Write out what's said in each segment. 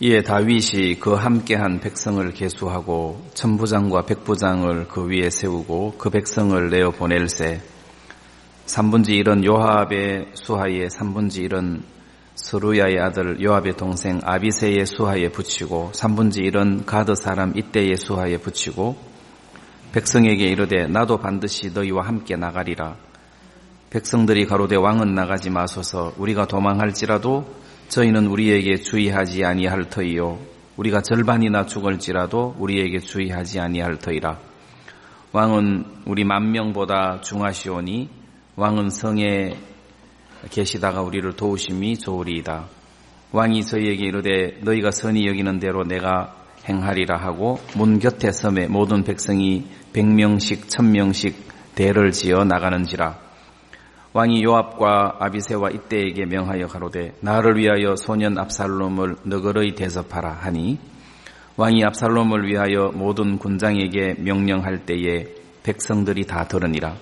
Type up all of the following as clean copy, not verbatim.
이에 다윗이 그 함께한 백성을 계수하고 천부장과 백부장을 그 위에 세우고 그 백성을 내어 보낼세 3분의 1은 요압의 수하에 3분의 1은 스루야의 아들 요압의 동생 아비새의 수하에 붙이고 3분의 1은 가드 사람 이때의 수하에 붙이고 백성에게 이르되 나도 반드시 너희와 함께 나가리라. 백성들이 가로되 왕은 나가지 마소서. 우리가 도망할지라도 저희는 우리에게 주의하지 아니할 터이요 우리가 절반이나 죽을지라도 우리에게 주의하지 아니할 터이라. 왕은 우리 10,000명보다 중하시오니 왕은 성에 계시다가 우리를 도우심이 좋으리이다. 왕이 저희에게 이르되 너희가 선히 여기는 대로 내가 행하리라 하고 문 곁에 섬에 모든 백성이 100명씩 1000명씩 대를 지어 나가는지라. 왕이 요압과 아비새와 이때에게 명하여 가로되 나를 위하여 소년 압살롬을 너그러이 대접하라 하니 왕이 압살롬을 위하여 모든 군장에게 명령할 때에 백성들이 다 들으니라.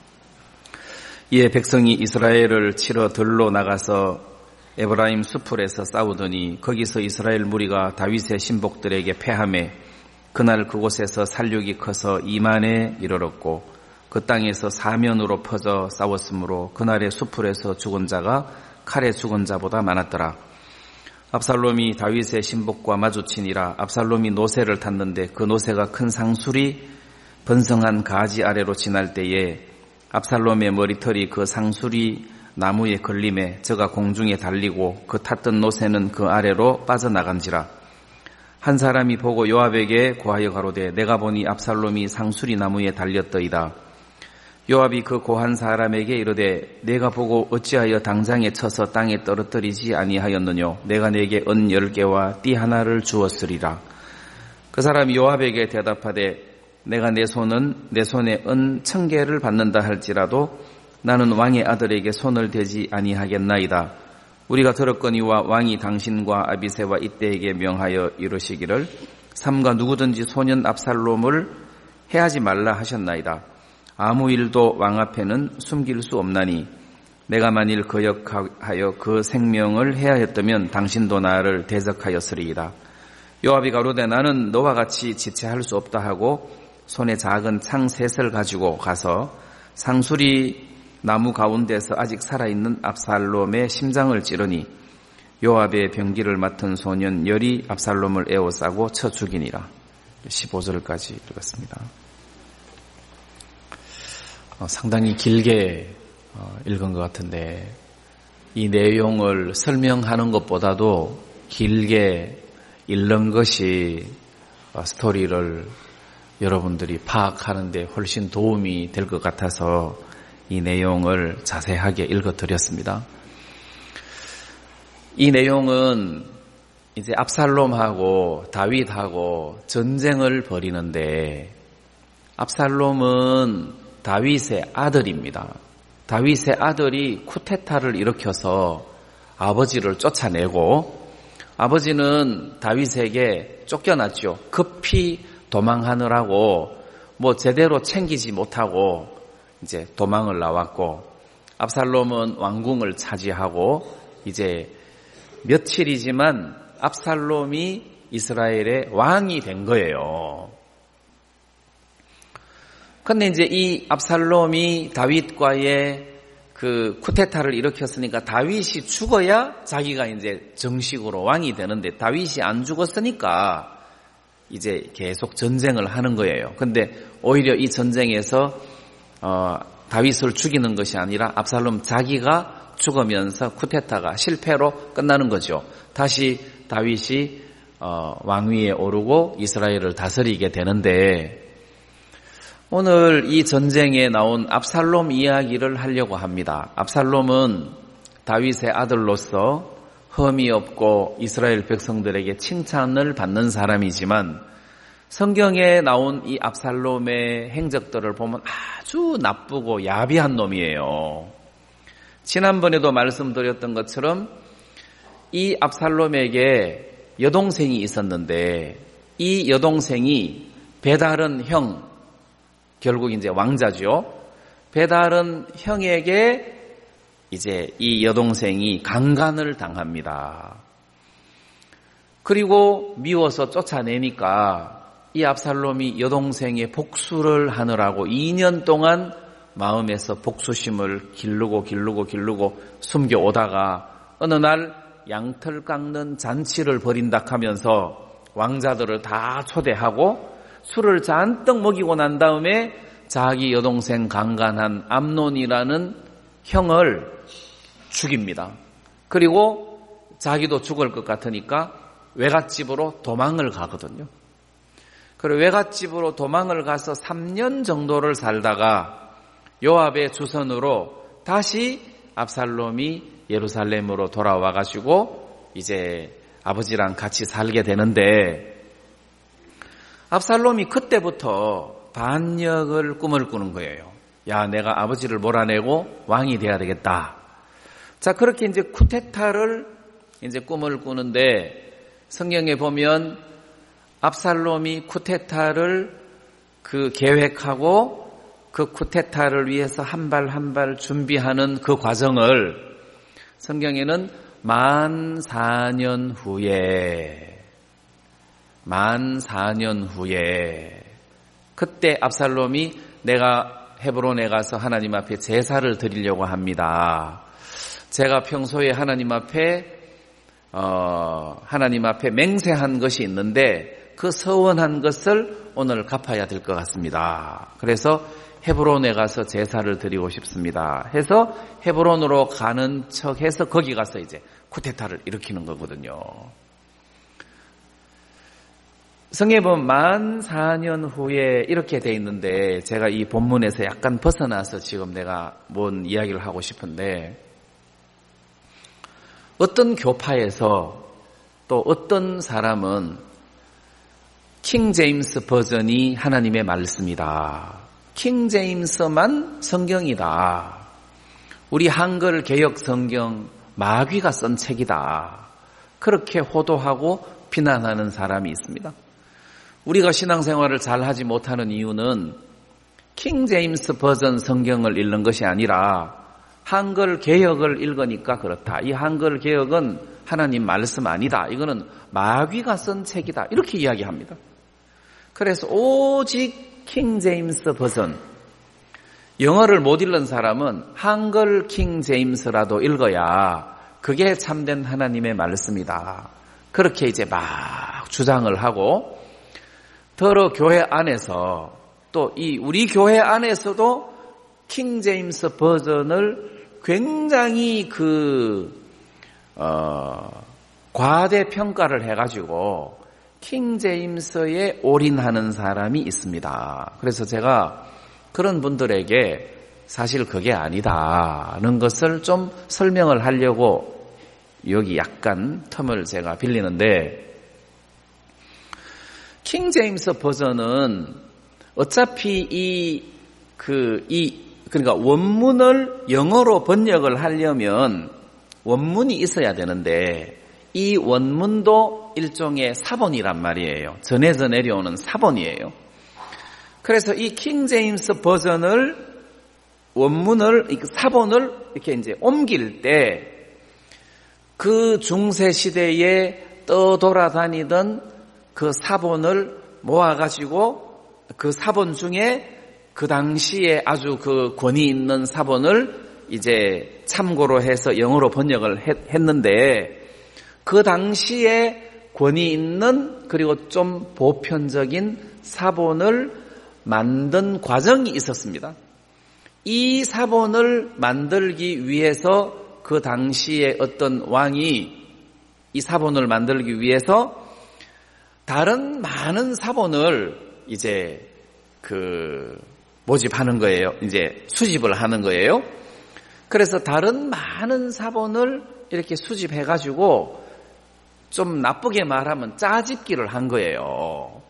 이에 백성이 이스라엘을 치러 들로 나가서 에브라임 수풀에서 싸우더니 거기서 이스라엘 무리가 다윗의 신복들에게 패하매 그날 그곳에서 살육이 커서 2만에 이르렀고 그 땅에서 사면으로 퍼져 싸웠으므로 그날의 수풀에서 죽은 자가 칼에 죽은 자보다 많았더라. 압살롬이 다윗의 신복과 마주치니라. 압살롬이 노새를 탔는데 그 노새가 큰 상술이 번성한 가지 아래로 지날 때에 압살롬의 머리털이 그 상술이 나무에 걸림에 저가 공중에 달리고 그 탔던 노새는 그 아래로 빠져나간지라. 한 사람이 보고 요압에게 고하여 가로되 내가 보니 압살롬이 상수리 나무에 달렸더이다. 요압이 그 고한 사람에게 이르되 내가 보고 어찌하여 당장에 쳐서 땅에 떨어뜨리지 아니하였느뇨. 내가 내게 은 10개와 띠 하나를 주었으리라. 그 사람이 요압에게 대답하되 내가 내 손에 은 1000개를 받는다 할지라도 나는 왕의 아들에게 손을 대지 아니하겠나이다. 우리가 들었거니와 왕이 당신과 아비새와 이때에게 명하여 이르시기를 삼가 누구든지 소년 압살롬을 해하지 말라 하셨나이다. 아무 일도 왕 앞에는 숨길 수 없나니 내가 만일 거역하여 그 생명을 해하였다면 당신도 나를 대적하였으리이다. 요압이 가로되 나는 너와 같이 지체할 수 없다 하고 손에 작은 창 셋을 가지고 가서 상수리 나무 가운데서 아직 살아있는 압살롬의 심장을 찌르니 요압의 병기를 맡은 소년 열이 압살롬을 에워싸고 쳐 죽이니라. 15절까지 읽었습니다. 상당히 길게 읽은 것 같은데 이 내용을 설명하는 것보다도 길게 읽는 것이 스토리를 여러분들이 파악하는 데 훨씬 도움이 될 것 같아서 이 내용을 자세하게 읽어드렸습니다. 이 내용은 이제 압살롬하고 다윗하고 전쟁을 벌이는데 압살롬은 다윗의 아들입니다. 다윗의 아들이 쿠데타를 일으켜서 아버지를 쫓아내고 아버지는 다윗에게 쫓겨났죠. 급히 도망하느라고 제대로 챙기지 못하고 이제 도망을 나왔고 압살롬은 왕궁을 차지하고 이제 며칠이지만 압살롬이 이스라엘의 왕이 된 거예요. 근데 이제 이 압살롬이 다윗과의 그 쿠데타를 일으켰으니까 다윗이 죽어야 자기가 이제 정식으로 왕이 되는데 다윗이 안 죽었으니까 이제 계속 전쟁을 하는 거예요. 근데 오히려 이 전쟁에서 다윗을 죽이는 것이 아니라 압살롬 자기가 죽으면서 쿠데타가 실패로 끝나는 거죠. 다시 다윗이 왕위에 오르고 이스라엘을 다스리게 되는데 오늘 이 전쟁에 나온 압살롬 이야기를 하려고 합니다. 압살롬은 다윗의 아들로서 흠이 없고 이스라엘 백성들에게 칭찬을 받는 사람이지만 성경에 나온 이 압살롬의 행적들을 보면 아주 나쁘고 야비한 놈이에요. 지난번에도 말씀드렸던 것처럼 이 압살롬에게 여동생이 있었는데 이 여동생이 배다른 형, 결국 이제 왕자죠. 배다른 형에게 이제 이 여동생이 강간을 당합니다. 그리고 미워서 쫓아내니까 이 압살롬이 여동생의 복수를 하느라고 2년 동안 마음에서 복수심을 기르고 숨겨오다가 어느 날 양털 깎는 잔치를 벌인다 하면서 왕자들을 다 초대하고 술을 잔뜩 먹이고 난 다음에 자기 여동생 강간한 암논이라는 형을 죽입니다. 그리고 자기도 죽을 것 같으니까 외갓집으로 도망을 가거든요. 그리고 외갓집으로 도망을 가서 3년 정도를 살다가 요압의 주선으로 다시 압살롬이 예루살렘으로 돌아와 가지고 이제 아버지랑 같이 살게 되는데 압살롬이 그때부터 반역을 꿈을 꾸는 거예요. 야, 내가 아버지를 몰아내고 왕이 돼야 되겠다. 자, 그렇게 이제 쿠데타를 이제 꿈을 꾸는데 성경에 보면 압살롬이 쿠데타를 계획하고 그 쿠데타를 위해서 한 발 한 발 준비하는 그 과정을 성경에는 만 4년 후에 그때 압살롬이 내가 헤브론에 가서 하나님 앞에 제사를 드리려고 합니다. 제가 평소에 하나님 앞에 맹세한 것이 있는데 그 서원한 것을 오늘 갚아야 될 것 같습니다. 그래서 헤브론에 가서 제사를 드리고 싶습니다. 해서 헤브론으로 가는 척해서 거기 가서 이제 쿠데타를 일으키는 거거든요. 성경에 보면 만 4년 후에 이렇게 돼 있는데 제가 이 본문에서 약간 벗어나서 지금 내가 뭔 이야기를 하고 싶은데 어떤 교파에서 또 어떤 사람은 킹 제임스 버전이 하나님의 말씀이다. 킹 제임스만 성경이다. 우리 한글 개역 성경 마귀가 쓴 책이다. 그렇게 호도하고 비난하는 사람이 있습니다. 우리가 신앙생활을 잘 하지 못하는 이유는 킹 제임스 버전 성경을 읽는 것이 아니라 한글 개역을 읽으니까 그렇다. 이 한글 개역은 하나님 말씀 아니다. 이거는 마귀가 쓴 책이다. 이렇게 이야기합니다. 그래서 오직 킹 제임스 버전, 영어를 못 읽는 사람은 한글 킹 제임스라도 읽어야 그게 참된 하나님의 말씀이다. 그렇게 이제 막 주장을 하고 더러 교회 안에서 또 이 우리 교회 안에서도 킹 제임스 버전을 굉장히 과대평가를 해가지고 킹 제임스에 올인하는 사람이 있습니다. 그래서 제가 그런 분들에게 사실 그게 아니다는 것을 좀 설명을 하려고 여기 약간 텀을 제가 빌리는데 킹 제임스 버전은 어차피 그러니까 원문을 영어로 번역을 하려면 원문이 있어야 되는데 이 원문도 일종의 사본이란 말이에요. 전해져 내려오는 사본이에요. 그래서 이 킹 제임스 버전을 원문을 사본을 이렇게 이제 옮길 때 그 중세 시대에 떠돌아다니던 그 사본을 모아가지고 그 사본 중에 그 당시에 아주 그 권위 있는 사본을 이제 참고로 해서 영어로 번역을 했는데 그 당시에 권위 있는 그리고 좀 보편적인 사본을 만든 과정이 있었습니다. 이 사본을 만들기 위해서 그 당시에 어떤 왕이 이 사본을 만들기 위해서 다른 많은 사본을 이제 모집하는 거예요. 이제 수집을 하는 거예요. 그래서 다른 많은 사본을 이렇게 수집해가지고 좀 나쁘게 말하면 짜집기를 한 거예요.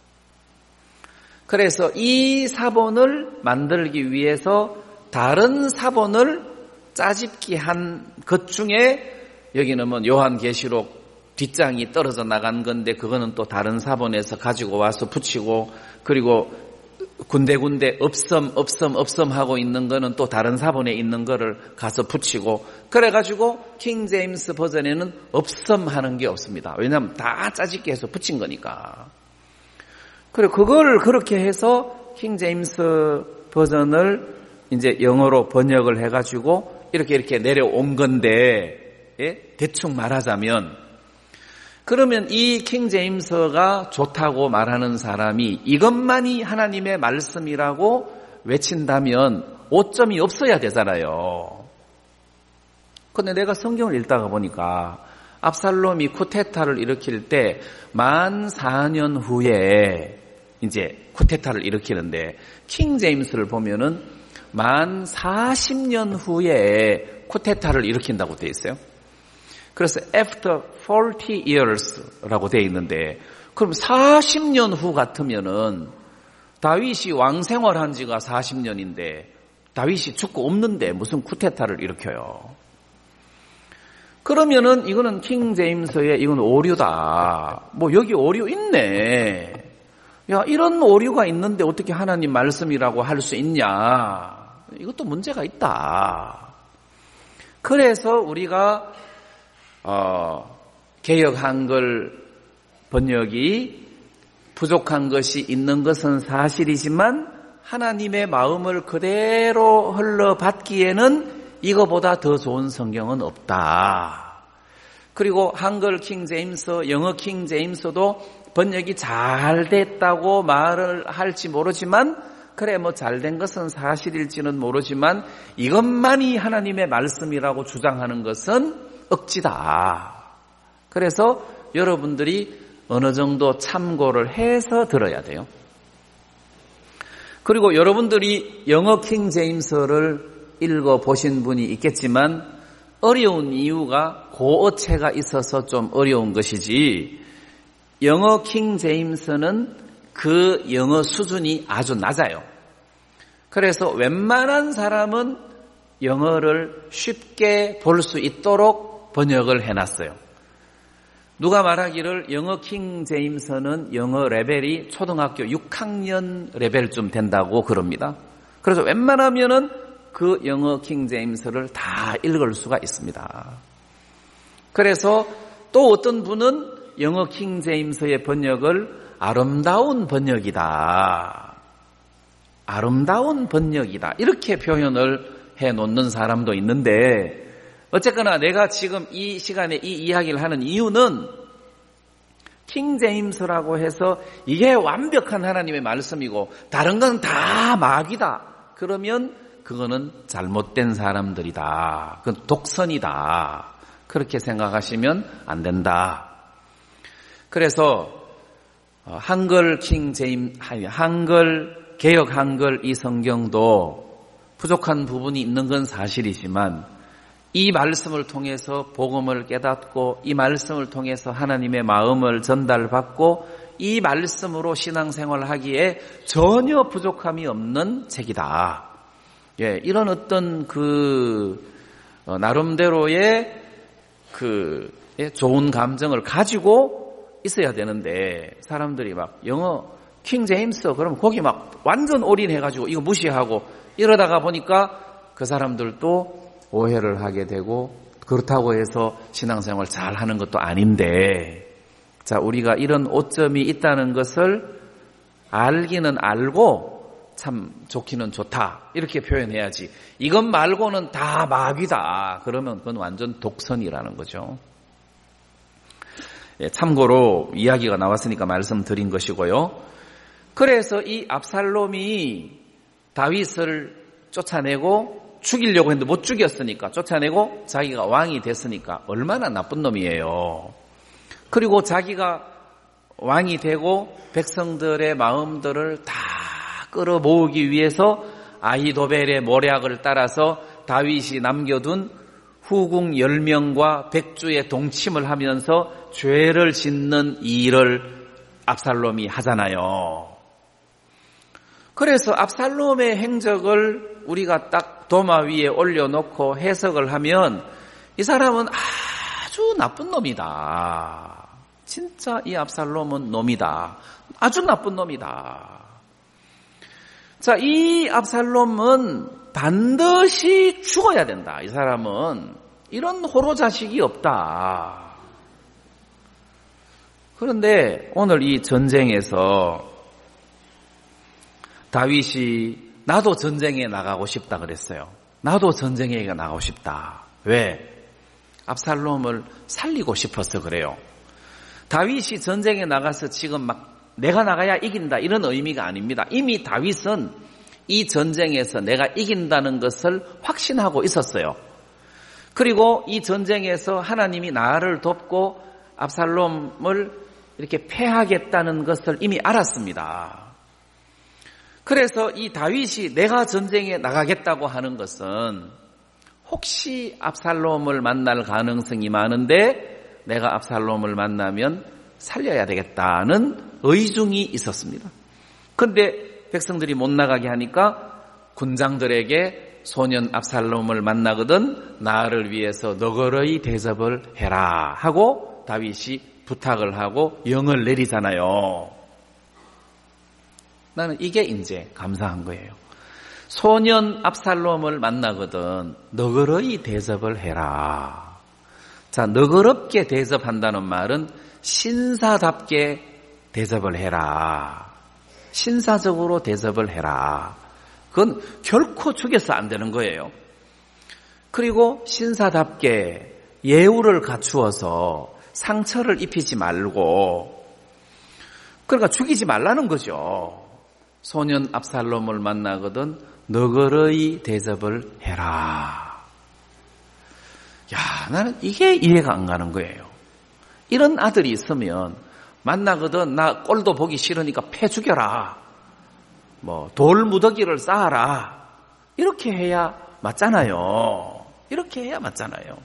그래서 이 사본을 만들기 위해서 다른 사본을 짜집기 한 것 중에 여기는 뭐 요한계시록 뒷장이 떨어져 나간 건데 그거는 또 다른 사본에서 가지고 와서 붙이고 그리고 군데군데 없음 하고 있는 거는 또 다른 사본에 있는 거를 가서 붙이고, 그래가지고 킹 제임스 버전에는 없음 하는 게 없습니다. 왜냐하면 다 짜집게 해서 붙인 거니까. 그래, 그거를 그렇게 해서 킹 제임스 버전을 이제 영어로 번역을 해가지고 이렇게 내려온 건데, 예? 대충 말하자면, 그러면 이 킹 제임스가 좋다고 말하는 사람이 이것만이 하나님의 말씀이라고 외친다면 오점이 없어야 되잖아요. 근데 내가 성경을 읽다가 보니까 압살롬이 쿠데타를 일으킬 때 만 4년 후에 이제 쿠데타를 일으키는데, 킹 제임스를 보면은 만 40년 후에 쿠데타를 일으킨다고 되어 있어요. 그래서 after 40 years라고 되어 있는데, 그럼 40년 후 같으면은 다윗이 왕 생활한 지가 40년인데 다윗이 죽고 없는데 무슨 쿠데타를 일으켜요. 그러면은 이거는 킹 제임스의 이건 오류다. 뭐 여기 오류 있네. 야, 이런 오류가 있는데 어떻게 하나님 말씀이라고 할 수 있냐. 이것도 문제가 있다. 그래서 우리가 개역 한글 번역이 부족한 것이 있는 것은 사실이지만 하나님의 마음을 그대로 흘러받기에는 이거보다 더 좋은 성경은 없다. 그리고 한글 킹 제임스, 영어 킹 제임스도 번역이 잘 됐다고 말을 할지 모르지만, 그래 뭐 잘된 것은 사실일지는 모르지만 이것만이 하나님의 말씀이라고 주장하는 것은 억지다. 그래서 여러분들이 어느 정도 참고를 해서 들어야 돼요. 그리고 여러분들이 영어 킹 제임스를 읽어보신 분이 있겠지만 어려운 이유가 고어체가 있어서 좀 어려운 것이지, 영어 킹 제임스는 그 영어 수준이 아주 낮아요. 그래서 웬만한 사람은 영어를 쉽게 볼 수 있도록 번역을 해놨어요. 누가 말하기를 영어 킹 제임스는 영어 레벨이 초등학교 6학년 레벨쯤 된다고 그럽니다. 그래서 웬만하면은 그 영어 킹 제임스를 다 읽을 수가 있습니다. 그래서 또 어떤 분은 영어 킹 제임스의 번역을 아름다운 번역이다. 아름다운 번역이다. 이렇게 표현을 해놓는 사람도 있는데, 어쨌거나 내가 지금 이 시간에 이 이야기를 하는 이유는 킹 제임스라고 해서 이게 완벽한 하나님의 말씀이고 다른 건 다 마귀다. 그러면 그거는 잘못된 사람들이다. 그건 독선이다. 그렇게 생각하시면 안 된다. 그래서 한글 개역 한글 이 성경도 부족한 부분이 있는 건 사실이지만 이 말씀을 통해서 복음을 깨닫고 이 말씀을 통해서 하나님의 마음을 전달받고 이 말씀으로 신앙생활을 하기에 전혀 부족함이 없는 책이다. 예, 이런 어떤 나름대로의 좋은 감정을 가지고 있어야 되는데, 사람들이 막 영어 킹 제임스 그러면 거기 막 완전 올인해가지고 이거 무시하고 이러다가 보니까 그 사람들도 오해를 하게 되고, 그렇다고 해서 신앙생활 잘 하는 것도 아닌데, 자, 우리가 이런 오점이 있다는 것을 알기는 알고 참 좋기는 좋다. 이렇게 표현해야지. 이것 말고는 다 마귀다. 그러면 그건 완전 독선이라는 거죠. 예, 참고로 이야기가 나왔으니까 말씀드린 것이고요. 그래서 이 압살롬이 다윗을 쫓아내고 죽이려고 했는데 못 죽였으니까, 쫓아내고 자기가 왕이 됐으니까 얼마나 나쁜 놈이에요. 그리고 자기가 왕이 되고 백성들의 마음들을 다 끌어모으기 위해서 아히도벨의 모략을 따라서 다윗이 남겨둔 후궁 10명과 백주의 동침을 하면서 죄를 짓는 일을 압살롬이 하잖아요. 그래서 압살롬의 행적을 우리가 딱 도마 위에 올려놓고 해석을 하면 이 사람은 아주 나쁜 놈이다. 진짜 이 압살롬은 놈이다. 아주 나쁜 놈이다. 자, 이 압살롬은 반드시 죽어야 된다. 이 사람은 이런 호로 자식이 없다. 그런데 오늘 이 전쟁에서 다윗이 나도 전쟁에 나가고 싶다 그랬어요. 나도 전쟁에 나가고 싶다. 왜? 압살롬을 살리고 싶어서 그래요. 다윗이 전쟁에 나가서 지금 막 내가 나가야 이긴다 이런 의미가 아닙니다. 이미 다윗은 이 전쟁에서 내가 이긴다는 것을 확신하고 있었어요. 그리고 이 전쟁에서 하나님이 나를 돕고 압살롬을 이렇게 패하겠다는 것을 이미 알았습니다. 그래서 이 다윗이 내가 전쟁에 나가겠다고 하는 것은 혹시 압살롬을 만날 가능성이 많은데 내가 압살롬을 만나면 살려야 되겠다는 의중이 있었습니다. 그런데 백성들이 못 나가게 하니까 군장들에게 소년 압살롬을 만나거든 나를 위해서 너그러이 대접을 해라 하고 다윗이 부탁을 하고 영을 내리잖아요. 나는 이게 이제 감사한 거예요. 소년 압살롬을 만나거든 너그러이 대접을 해라. 자, 너그럽게 대접한다는 말은 신사답게 대접을 해라. 신사적으로 대접을 해라. 그건 결코 죽여서 안 되는 거예요. 그리고 신사답게 예우를 갖추어서 상처를 입히지 말고, 그러니까 죽이지 말라는 거죠. 소년 압살롬을 만나거든 너그러이 대접을 해라. 야, 나는 이게 이해가 안 가는 거예요. 이런 아들이 있으면 만나거든 나 꼴도 보기 싫으니까 패 죽여라. 뭐 돌 무더기를 쌓아라. 이렇게 해야 맞잖아요. 이렇게 해야 맞잖아요.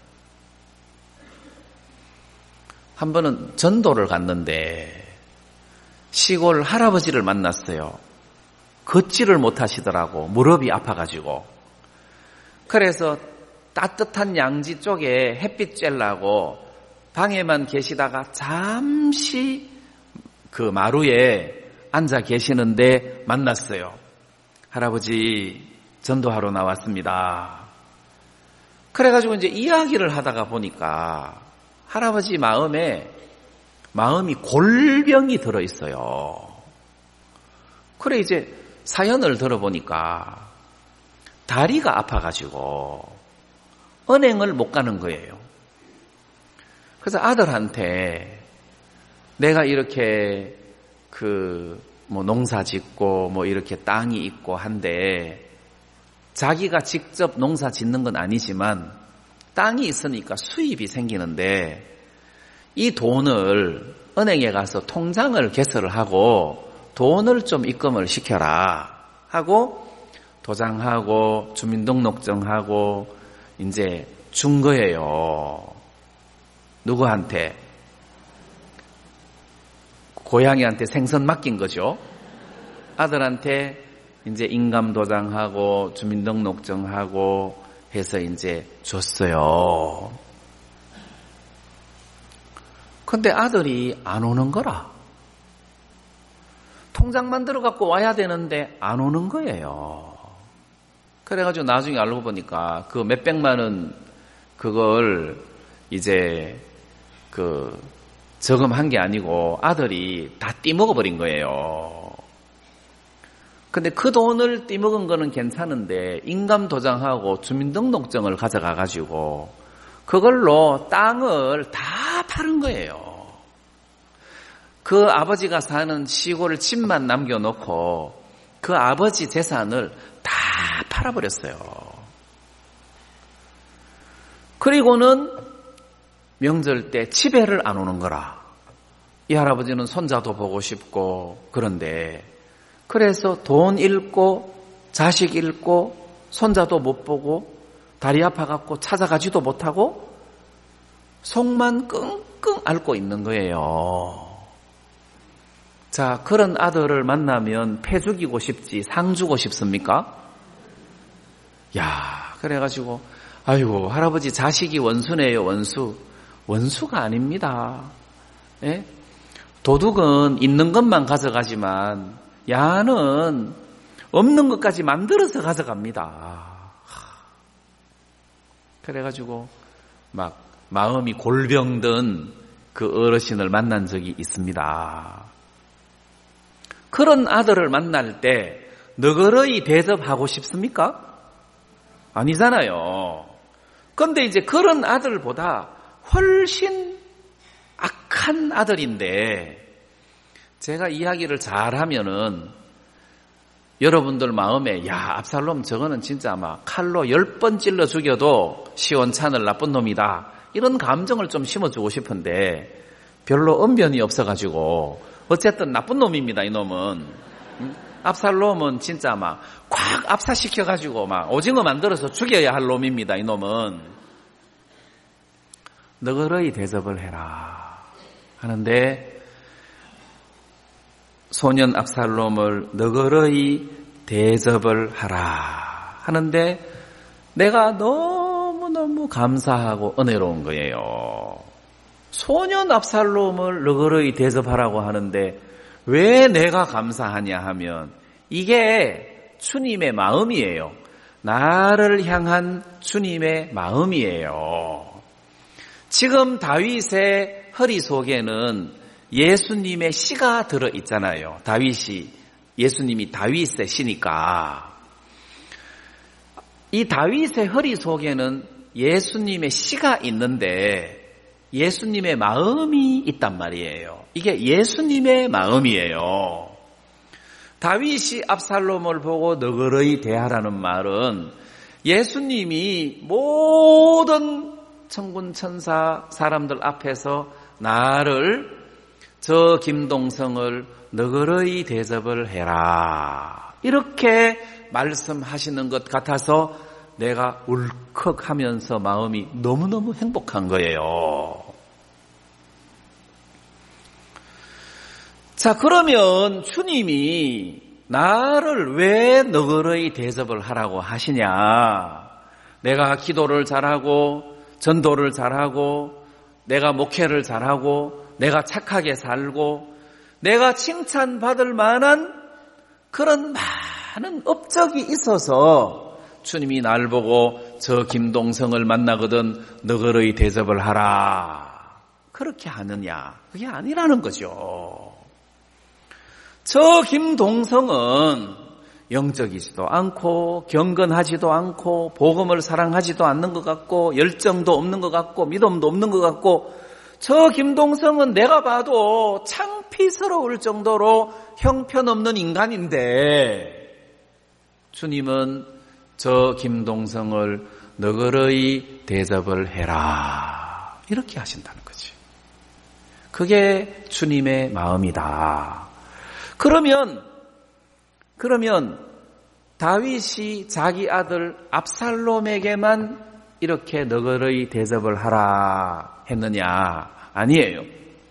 한 번은 전도를 갔는데 시골 할아버지를 만났어요. 걷지를 못하시더라고. 무릎이 아파가지고. 그래서 따뜻한 양지 쪽에 햇빛 쬐려고 방에만 계시다가 잠시 그 마루에 앉아 계시는데 만났어요. 할아버지 전도하러 나왔습니다. 그래가지고 이제 이야기를 하다가 보니까 할아버지 마음이 골병이 들어있어요. 그래 이제 사연을 들어보니까 다리가 아파가지고 은행을 못 가는 거예요. 그래서 아들한테 내가 이렇게 농사 짓고 이렇게 땅이 있고 한데 자기가 직접 농사 짓는 건 아니지만 땅이 있으니까 수입이 생기는데 이 돈을 은행에 가서 통장을 개설을 하고 돈을 좀 입금을 시켜라 하고 도장하고 주민등록증하고 이제 준 거예요. 누구한테? 고양이한테 생선 맡긴 거죠. 아들한테 이제 인감도장하고 주민등록증하고 해서 이제 줬어요. 근데 아들이 안 오는 거라. 통장 만들어 갖고 와야 되는데 안 오는 거예요. 그래가지고 나중에 알고 보니까 그 몇백만 원 그걸 이제 저금한 게 아니고 아들이 다 띠먹어버린 거예요. 근데 그 돈을 띠먹은 거는 괜찮은데 인감도장하고 주민등록증을 가져가가지고 그걸로 땅을 다 파는 거예요. 그 아버지가 사는 시골 집만 남겨놓고 그 아버지 재산을 다 팔아버렸어요. 그리고는 명절 때 집에를 안 오는 거라. 이 할아버지는 손자도 보고 싶고 그런데 그래서 돈 잃고 자식 잃고 손자도 못 보고 다리 아파갖고 찾아가지도 못하고 속만 끙끙 앓고 있는 거예요. 자, 그런 아들을 만나면 패 죽이고 싶지 상 주고 싶습니까? 야, 그래가지고 아이고 할아버지 자식이 원수네요. 원수가 아닙니다. 예? 도둑은 있는 것만 가져가지만 야는 없는 것까지 만들어서 가져갑니다. 그래가지고 막 마음이 골병든 그 어르신을 만난 적이 있습니다. 그런 아들을 만날 때 너그러이 대접하고 싶습니까? 아니잖아요. 그런데 이제 그런 아들보다 훨씬 악한 아들인데 제가 이야기를 잘하면은 여러분들 마음에 야 압살롬 저거는 진짜 아마 칼로 10번 찔러 죽여도 시원찮을 나쁜 놈이다 이런 감정을 좀 심어주고 싶은데 별로 언변이 없어가지고 어쨌든 나쁜 놈입니다. 이 놈은 압살롬은 진짜 막 콱 압사시켜가지고 막 오징어 만들어서 죽여야 할 놈입니다. 이 놈은 너그러이 대접을 해라 하는데 소년 압살롬을 너그러이 대접을 하라 하는데 내가 너무너무 감사하고 은혜로운 거예요. 소년 압살롬을 너그러이 대접하라고 하는데 왜 내가 감사하냐 하면 이게 주님의 마음이에요. 나를 향한 주님의 마음이에요. 지금 다윗의 허리 속에는 예수님의 씨가 들어있잖아요. 예수님이 다윗의 씨니까. 이 다윗의 허리 속에는 예수님의 씨가 있는데 예수님의 마음이 있단 말이에요. 이게 예수님의 마음이에요. 다윗이 압살롬을 보고 너그러이 대하라는 말은 예수님이 모든 천군 천사 사람들 앞에서 나를 저 김동성을 너그러이 대접을 해라 이렇게 말씀하시는 것 같아서 내가 울컥하면서 마음이 너무너무 행복한 거예요. 자, 그러면 주님이 나를 왜 너그러이 대접을 하라고 하시냐? 내가 기도를 잘하고 전도를 잘하고 내가 목회를 잘하고 내가 착하게 살고 내가 칭찬받을 만한 그런 많은 업적이 있어서 주님이 날 보고 저 김동성을 만나거든 너그러이 대접을 하라 그렇게 하느냐? 그게 아니라는 거죠. 저 김동성은 영적이지도 않고 경건하지도 않고 복음을 사랑하지도 않는 것 같고 열정도 없는 것 같고 믿음도 없는 것 같고 저 김동성은 내가 봐도 창피스러울 정도로 형편없는 인간인데 주님은 저 김동성을 너그러이 대접을 해라 이렇게 하신다는 거지. 그게 주님의 마음이다. 그러면 다윗이 자기 아들 압살롬에게만 이렇게 너그러이 대접을 하라 했느냐? 아니에요.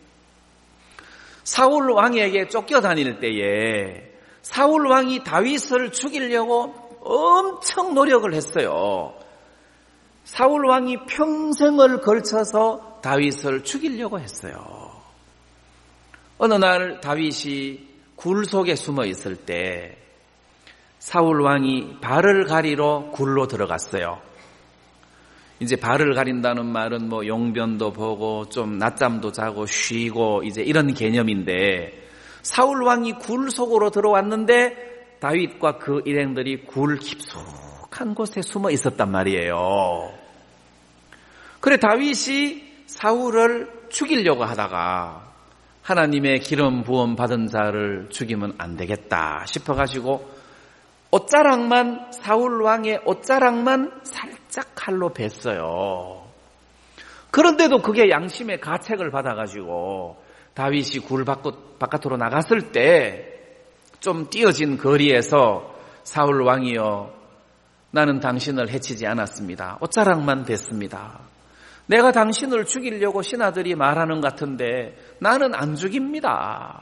사울 왕에게 쫓겨다닐 때에 사울 왕이 다윗을 죽이려고 엄청 노력을 했어요. 사울 왕이 평생을 걸쳐서 다윗을 죽이려고 했어요. 어느 날 다윗이 굴 속에 숨어 있을 때 사울 왕이 발을 가리러 굴로 들어갔어요. 이제 발을 가린다는 말은 뭐 용변도 보고 좀 낮잠도 자고 쉬고 이제 이런 개념인데 사울 왕이 굴 속으로 들어왔는데 다윗과 그 일행들이 굴 깊숙한 곳에 숨어 있었단 말이에요. 그래 다윗이 사울을 죽이려고 하다가 하나님의 기름 부음 받은 자를 죽이면 안 되겠다 싶어가지고 옷자락만 사울 왕의 옷자락만 살짝 칼로 뱄어요. 그런데도 그게 양심의 가책을 받아가지고 다윗이 굴 바깥으로 나갔을 때 좀 띄어진 거리에서 사울 왕이여 나는 당신을 해치지 않았습니다. 옷자락만 뱄습니다. 내가 당신을 죽이려고 신하들이 말하는 것 같은데 나는 안 죽입니다.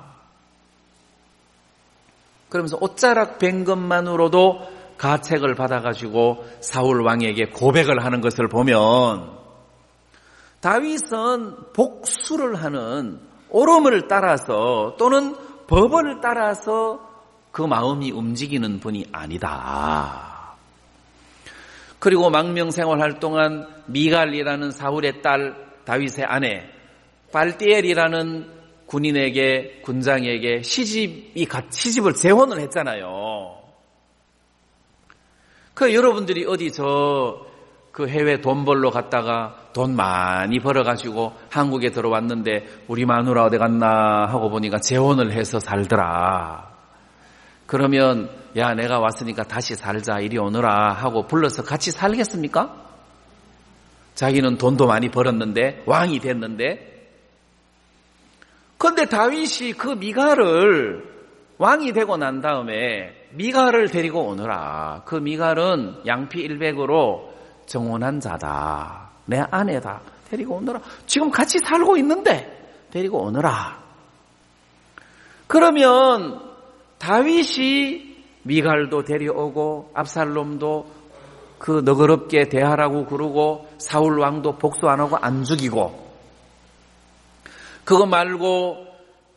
그러면서 옷자락 벤 것만으로도 가책을 받아가지고 사울 왕에게 고백을 하는 것을 보면 다윗은 복수를 하는 옳음을 따라서 또는 법을 따라서 그 마음이 움직이는 분이 아니다. 그리고 망명생활할 동안 미갈이라는 사울의 딸 다윗의 아내 발디엘이라는 군장에게 시집을 재혼을 했잖아요. 여러분들이 어디 그 해외 돈 벌러 갔다가 돈 많이 벌어가지고 한국에 들어왔는데 우리 마누라 어디 갔나 하고 보니까 재혼을 해서 살더라. 그러면 야 내가 왔으니까 다시 살자 이리 오너라 하고 불러서 같이 살겠습니까? 자기는 돈도 많이 벌었는데 왕이 됐는데. 그런데 다윗이 그 미갈을 왕이 되고 난 다음에 미갈을 데리고 오너라. 그 미갈은 양피 100으로 정혼한 자다. 내 아내다. 데리고 오너라. 지금 같이 살고 있는데 데리고 오너라. 그러면 다윗이 미갈도 데려오고 압살롬도 그 너그럽게 대하라고 그러고 사울 왕도 복수 안 하고 안 죽이고, 그거 말고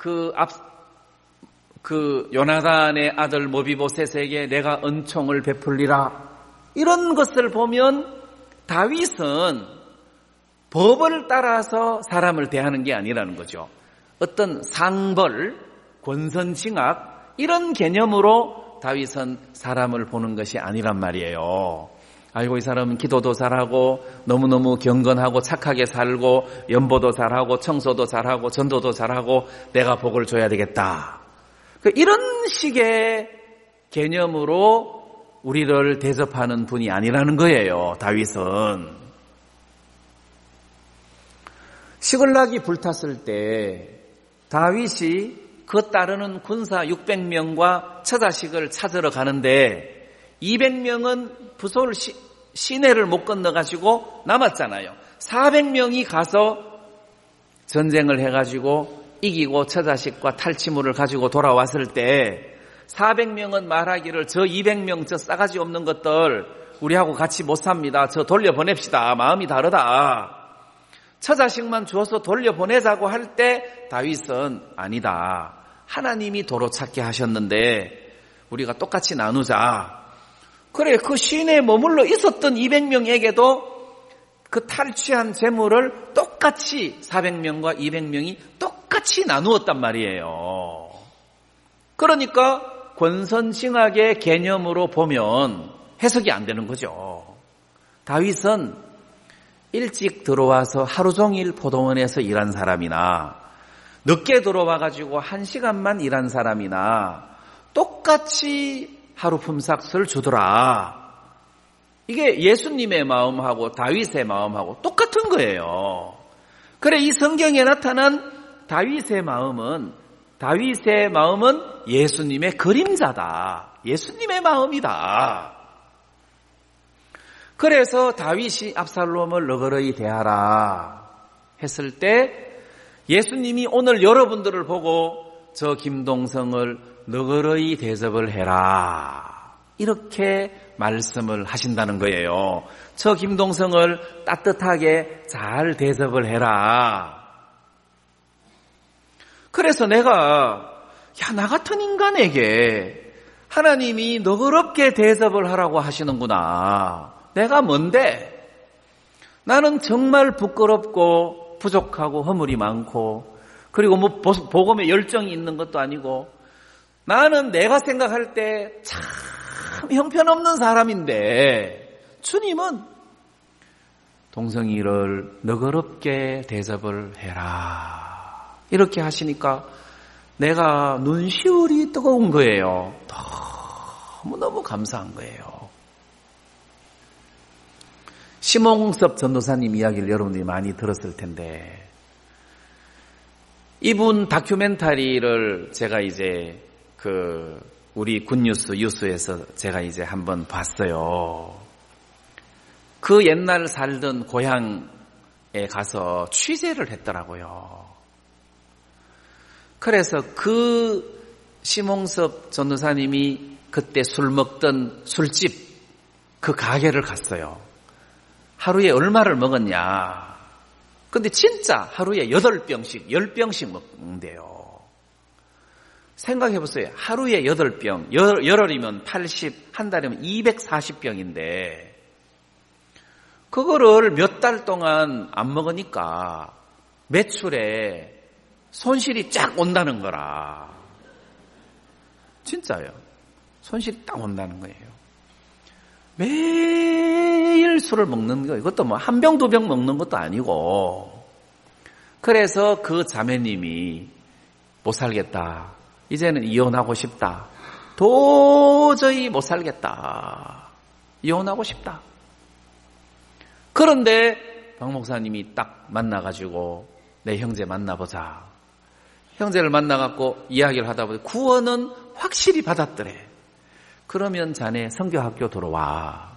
그 요나단의 아들 모비보셋에게 내가 은총을 베풀리라, 이런 것을 보면 다윗은 법을 따라서 사람을 대하는 게 아니라는 거죠. 어떤 상벌, 권선징악 이런 개념으로 다윗은 사람을 보는 것이 아니란 말이에요. 아이고 이 사람은 기도도 잘하고 너무너무 경건하고 착하게 살고 연보도 잘하고 청소도 잘하고 전도도 잘하고 내가 복을 줘야 되겠다. 이런 식의 개념으로 우리를 대접하는 분이 아니라는 거예요. 다윗은. 시글락이 불탔을 때 다윗이 그 따르는 군사 600명과 처자식을 찾으러 가는데 200명은 부솔 시내를 못 건너가지고 남았잖아요. 400명이 가서 전쟁을 해가지고 이기고 처자식과 탈취물을 가지고 돌아왔을 때 400명은 말하기를 저 200명 저 싸가지 없는 것들 우리하고 같이 못 삽니다. 저 돌려보냅시다. 마음이 다르다. 처자식만 주어서 돌려보내자고 할 때 다윗은 아니다. 하나님이 도로 찾게 하셨는데 우리가 똑같이 나누자. 그래, 그 시내에 머물러 있었던 200명에게도 그 탈취한 재물을 똑같이 400명과 200명이 똑같이 나누었단 말이에요. 그러니까 권선징악의 개념으로 보면 해석이 안 되는 거죠. 다윗은 일찍 들어와서 하루 종일 포도원에서 일한 사람이나 늦게 들어와가지고 1시간만 일한 사람이나 똑같이 하루 품삯을 주더라. 이게 예수님의 마음하고 다윗의 마음하고 똑같은 거예요. 그래, 이 성경에 나타난 다윗의 마음은 예수님의 그림자다. 예수님의 마음이다. 그래서 다윗이 압살롬을 너그러이 대하라 했을 때 예수님이 오늘 여러분들을 보고 저 김동성을 너그러이 대접을 해라, 이렇게 말씀을 하신다는 거예요. 저 김동성을 따뜻하게 잘 대접을 해라. 그래서 내가 나 같은 인간에게 하나님이 너그럽게 대접을 하라고 하시는구나. 내가 뭔데? 나는 정말 부끄럽고 부족하고 허물이 많고, 그리고 뭐 복음에 열정이 있는 것도 아니고, 나는 내가 생각할 때 참 형편없는 사람인데 주님은 동성이를 너그럽게 대접을 해라, 이렇게 하시니까 내가 눈시울이 뜨거운 거예요. 너무너무 감사한 거예요. 심홍섭 전도사님 이야기를 여러분들이 많이 들었을 텐데, 이분 다큐멘터리를 제가 이제 우리 굿뉴스에서 제가 이제 한번 봤어요. 그 옛날 살던 고향에 가서 취재를 했더라고요. 그래서 그 심홍섭 전도사님이 그때 술 먹던 술집, 그 가게를 갔어요. 하루에 얼마를 먹었냐. 근데 진짜 하루에 8병씩, 10병씩 먹는데요. 생각해 보세요. 하루에 8병, 열흘이면 80, 한 달이면 240병인데 그거를 몇 달 동안 안 먹으니까 매출에 손실이 쫙 온다는 거라. 진짜요. 손실이 딱 온다는 거예요. 매일 술을 먹는 거, 이것도 뭐 한 병, 2병 먹는 것도 아니고. 그래서 그 자매님이 못 살겠다. 이제는 이혼하고 싶다. 도저히 못 살겠다. 이혼하고 싶다. 그런데 박 목사님이 딱 만나가지고 내 형제 만나보자. 형제를 만나갖고 이야기를 하다 보니 구원은 확실히 받았더래. 그러면 자네 선교학교 들어와.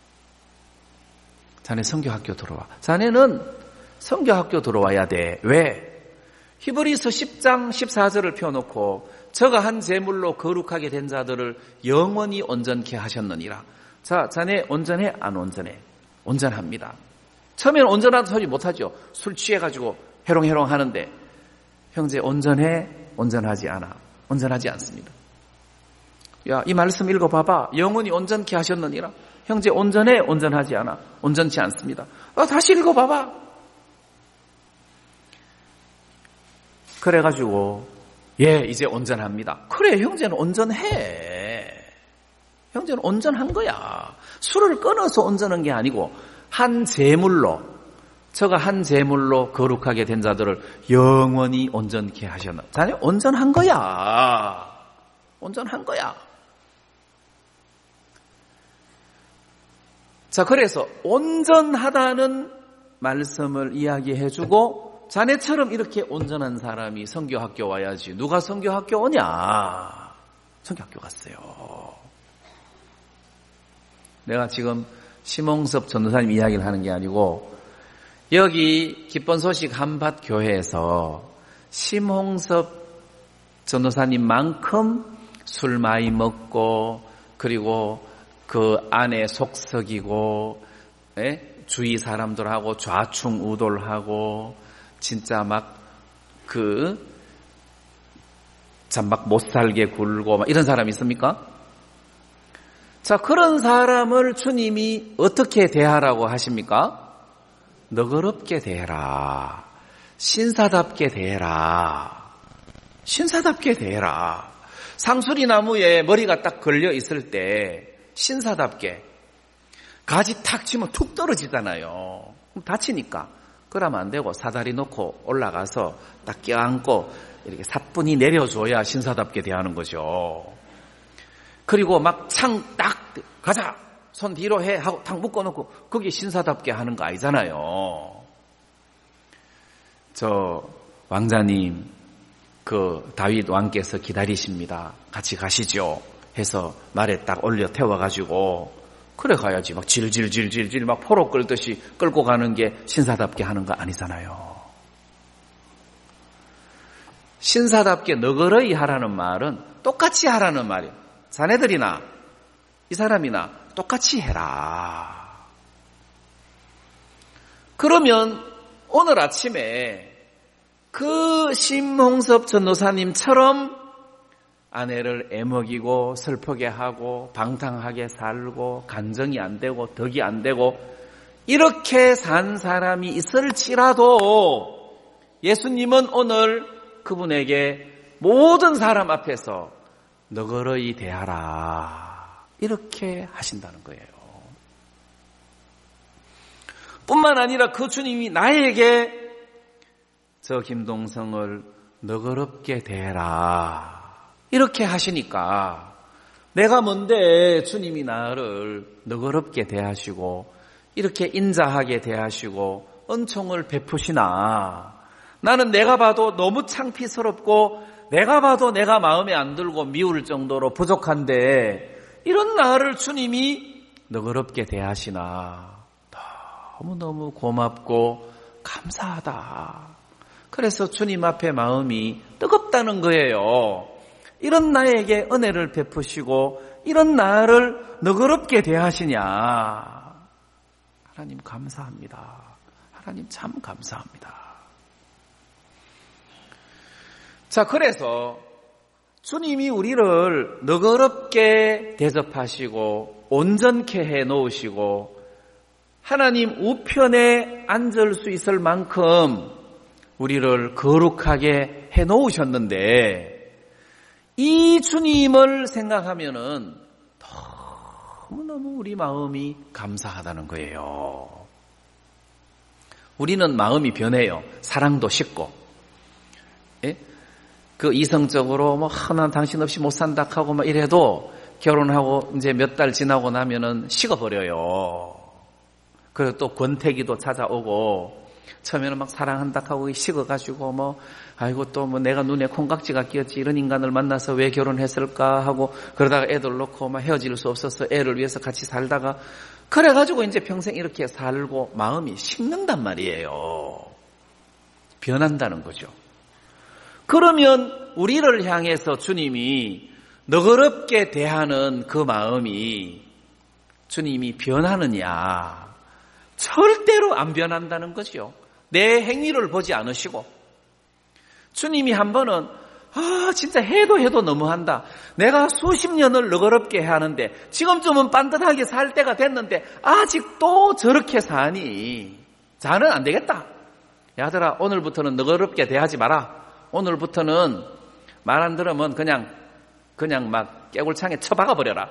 자네 선교학교 들어와. 자네는 선교학교 들어와야 돼. 왜? 히브리서 10장 14절을 펴놓고 저가 한 제물로 거룩하게 된 자들을 영원히 온전케 하셨느니라. 자, 자네 온전해? 안 온전해? 온전합니다. 처음에는 온전하다 소리 못하죠. 술 취해가지고 해롱해롱 하는데 형제 온전해? 온전하지 않아. 온전하지 않습니다. 야, 이 말씀 읽어봐봐. 영원히 온전케 하셨느니라. 형제 온전해? 온전하지 않아. 온전치 않습니다. 다시 읽어봐봐. 그래가지고 예, 이제 온전합니다. 그래, 형제는 온전해. 형제는 온전한 거야. 술을 끊어서 온전한 게 아니고 한 제물로, 저가 한 제물로 거룩하게 된 자들을 영원히 온전케 하셨나. 자네 온전한 거야. 온전한 거야. 자, 그래서 온전하다는 말씀을 이야기해주고 자네처럼 이렇게 온전한 사람이 선교학교 와야지. 누가 선교학교 오냐? 선교학교 갔어요. 내가 지금 심홍섭 전도사님 이야기를 하는 게 아니고 여기 기쁜 소식 한밭 교회에서 심홍섭 전도사님만큼 술 많이 먹고 그리고 그 안에 속썩이고 주위 사람들하고 좌충우돌하고 진짜 막 못 살게 굴고 막 이런 사람이 있습니까? 자, 그런 사람을 주님이 어떻게 대하라고 하십니까? 너그럽게 대해라. 신사답게 대해라. 신사답게 대해라. 상수리 나무에 머리가 딱 걸려 있을 때 신사답게 가지 탁 치면 툭 떨어지잖아요. 다치니까. 그러면 안 되고 사다리 놓고 올라가서 딱 껴안고 이렇게 사뿐히 내려줘야 신사답게 대하는 거죠. 그리고 막 창 딱 가자 손 뒤로 해 하고 탁 묶어놓고 그게 신사답게 하는 거 아니잖아요. 저 왕자님 그 다윗 왕께서 기다리십니다. 같이 가시죠 해서 말에 딱 올려 태워가지고 그래 가야지. 막 질질질질질 막 포로 끌듯이 끌고 가는 게 신사답게 하는 거 아니잖아요. 신사답게 너그러이 하라는 말은 똑같이 하라는 말이에요. 자네들이나 이 사람이나 똑같이 해라. 그러면 오늘 아침에 그 심홍섭 전도사님처럼 아내를 애먹이고 슬프게 하고 방탕하게 살고 간정이 안 되고 덕이 안 되고 이렇게 산 사람이 있을지라도 예수님은 오늘 그분에게 모든 사람 앞에서 너그러이 대하라 이렇게 하신다는 거예요. 뿐만 아니라 그 주님이 나에게 저 김동성을 너그럽게 대해라 이렇게 하시니까 내가 뭔데 주님이 나를 너그럽게 대하시고 이렇게 인자하게 대하시고 은총을 베푸시나. 나는 내가 봐도 너무 창피스럽고 내가 봐도 내가 마음에 안 들고 미울 정도로 부족한데 이런 나를 주님이 너그럽게 대하시나. 너무너무 고맙고 감사하다. 그래서 주님 앞에 마음이 뜨겁다는 거예요. 이런 나에게 은혜를 베푸시고 이런 나를 너그럽게 대하시냐. 하나님 감사합니다. 하나님 참 감사합니다. 자, 그래서 주님이 우리를 너그럽게 대접하시고 온전케 해 놓으시고 하나님 우편에 앉을 수 있을 만큼 우리를 거룩하게 해 놓으셨는데 이 주님을 생각하면은 너무너무 우리 마음이 감사하다는 거예요. 우리는 마음이 변해요. 사랑도 식고. 예? 그 이성적으로 난 당신 없이 못 산다 하고 이래도 결혼하고 이제 몇 달 지나고 나면은 식어버려요. 그리고 또 권태기도 찾아오고 처음에는 막 사랑한다 하고 식어가지고 아이고 또 내가 눈에 콩깍지가 끼었지 이런 인간을 만나서 왜 결혼했을까 하고 그러다가 애들 놓고 헤어질 수 없어서 애를 위해서 같이 살다가 그래가지고 이제 평생 이렇게 살고 마음이 식는단 말이에요. 변한다는 거죠. 그러면 우리를 향해서 주님이 너그럽게 대하는 그 마음이 주님이 변하느냐? 절대로 안 변한다는 거죠. 내 행위를 보지 않으시고 주님이 한 번은 진짜 해도 너무한다. 내가 수십 년을 너그럽게 하는데 지금쯤은 반듯하게 살 때가 됐는데 아직도 저렇게 사니 자는 안 되겠다. 야들아 오늘부터는 너그럽게 대하지 마라. 오늘부터는 말 안 들으면 그냥 막 깨굴창에 쳐박아 버려라.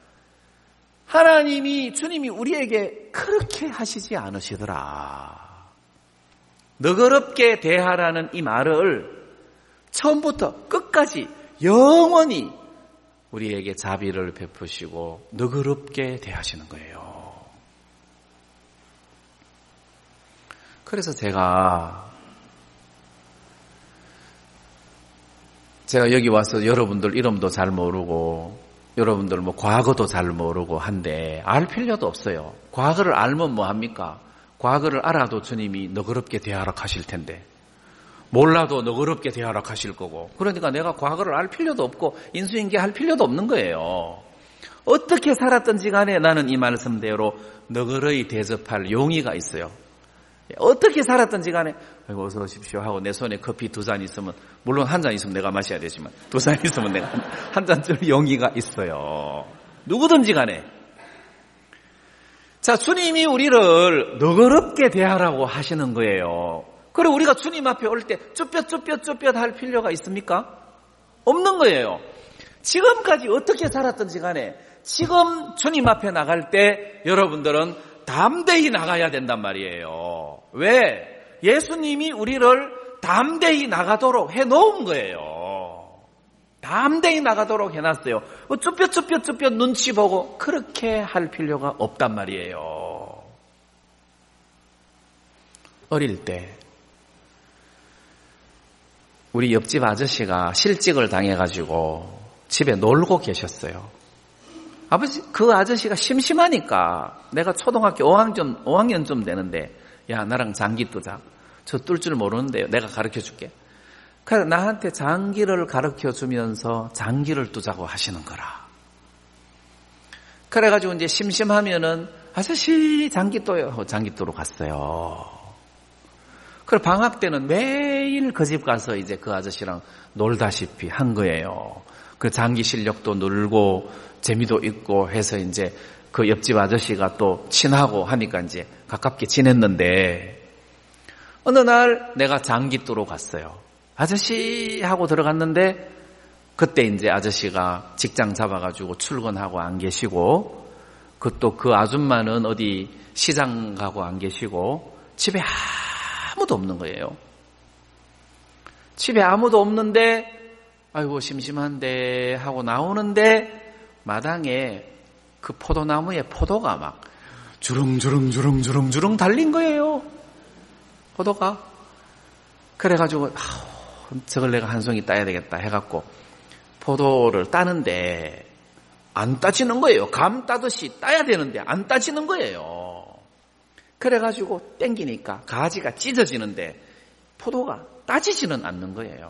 주님이 우리에게 그렇게 하시지 않으시더라. 너그럽게 대하라는 이 말을 처음부터 끝까지 영원히 우리에게 자비를 베푸시고 너그럽게 대하시는 거예요. 그래서 제가 여기 와서 여러분들 이름도 잘 모르고 여러분들 과거도 잘 모르고 한데 알 필요도 없어요. 과거를 알면 뭐합니까? 과거를 알아도 주님이 너그럽게 대하라 하실 텐데 몰라도 너그럽게 대하라 하실 거고 그러니까 내가 과거를 알 필요도 없고 인수인계할 필요도 없는 거예요. 어떻게 살았든지 간에 나는 이 말씀대로 너그러이 대접할 용의가 있어요. 어떻게 살았든지 간에 아이고 어서 오십시오 하고 내 손에 커피 2잔 있으면 물론 1잔 있으면 내가 마셔야 되지만 2잔 있으면 내가 한 잔 줄 용의가 있어요. 누구든지 간에. 자, 주님이 우리를 너그럽게 대하라고 하시는 거예요. 그리고 우리가 주님 앞에 올 때 쭈뼛 할 필요가 있습니까? 없는 거예요. 지금까지 어떻게 살았든지 간에 지금 주님 앞에 나갈 때 여러분들은 담대히 나가야 된단 말이에요. 왜? 예수님이 우리를 담대히 나가도록 해놓은 거예요. 담대히 나가도록 해놨어요. 쭈뼛 눈치 보고 그렇게 할 필요가 없단 말이에요. 어릴 때 우리 옆집 아저씨가 실직을 당해가지고 집에 놀고 계셨어요. 그 아저씨가 심심하니까 내가 초등학교 5학년쯤 되는데 야 나랑 장기 뜨자. 저 뜰 줄 모르는데요. 내가 가르쳐줄게. 그래서 나한테 장기를 가르쳐주면서 장기를 뜨자고 하시는 거라. 그래가지고 이제 심심하면은 아저씨 장기 떠요 하고 장기 뜨러 갔어요. 그래 방학 때는 매일 그 집 가서 이제 그 아저씨랑 놀다시피 한 거예요. 그 장기 실력도 늘고 재미도 있고 해서 이제 그 옆집 아저씨가 또 친하고 하니까 이제 가깝게 지냈는데 어느 날 내가 장기 뜨러 갔어요. 아저씨 하고 들어갔는데 그때 이제 아저씨가 직장 잡아가지고 출근하고 안 계시고 그 아줌마는 어디 시장 가고 안 계시고 집에 아무도 없는 거예요. 집에 아무도 없는데 아이고 심심한데 하고 나오는데 마당에 그 포도나무에 포도가 막 주렁주렁 달린 거예요. 포도가. 그래가지고 저걸 내가 한 송이 따야 되겠다 해갖고 포도를 따는데 안 따지는 거예요. 감 따듯이 따야 되는데 안 따지는 거예요. 그래가지고 땡기니까 가지가 찢어지는데 포도가 따지지는 않는 거예요.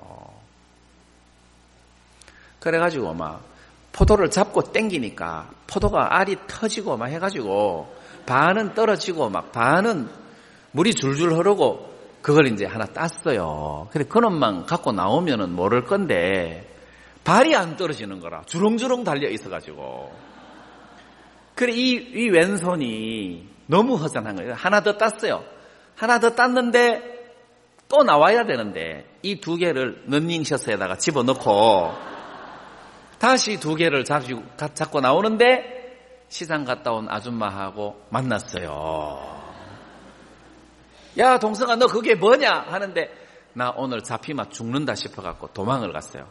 그래가지고 막 포도를 잡고 땡기니까 포도가 알이 터지고 막 해가지고 반은 떨어지고 막 반은 물이 줄줄 흐르고 그걸 이제 하나 땄어요. 근데 그놈만 갖고 나오면은 모를 건데 발이 안 떨어지는 거라. 주렁주렁 달려 있어가지고. 그래, 이 왼손이 너무 허전한 거예요. 하나 더 땄어요. 하나 더 땄는데 또 나와야 되는데 이 두 개를 런닝셔츠에다가 집어넣고 다시 두 개를 잡고 나오는데 시장 갔다 온 아줌마하고 만났어요. 야, 동성아, 너 그게 뭐냐? 하는데 나 오늘 잡히면 죽는다 싶어갖고 도망을 갔어요.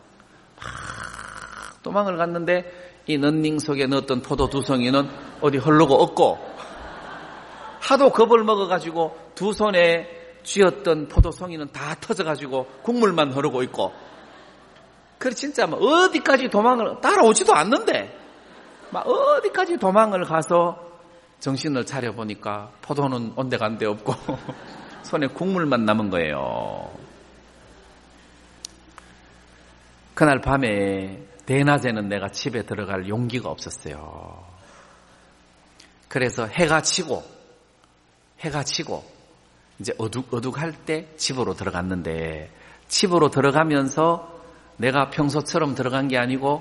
도망을 갔는데 이 런닝 속에 넣었던 포도 두 송이는 어디 헐르고 없고 하도 겁을 먹어가지고 두 손에 쥐었던 포도송이는 다 터져가지고 국물만 흐르고 있고, 그래 진짜 막 어디까지 도망을, 따라오지도 않는데 막 어디까지 도망을 가서 정신을 차려보니까 포도는 온데간데 없고 손에 국물만 남은 거예요. 그날 밤에 대낮에는 내가 집에 들어갈 용기가 없었어요. 그래서 해가 지고 이제 어둑할 때 집으로 들어갔는데, 집으로 들어가면서 내가 평소처럼 들어간 게 아니고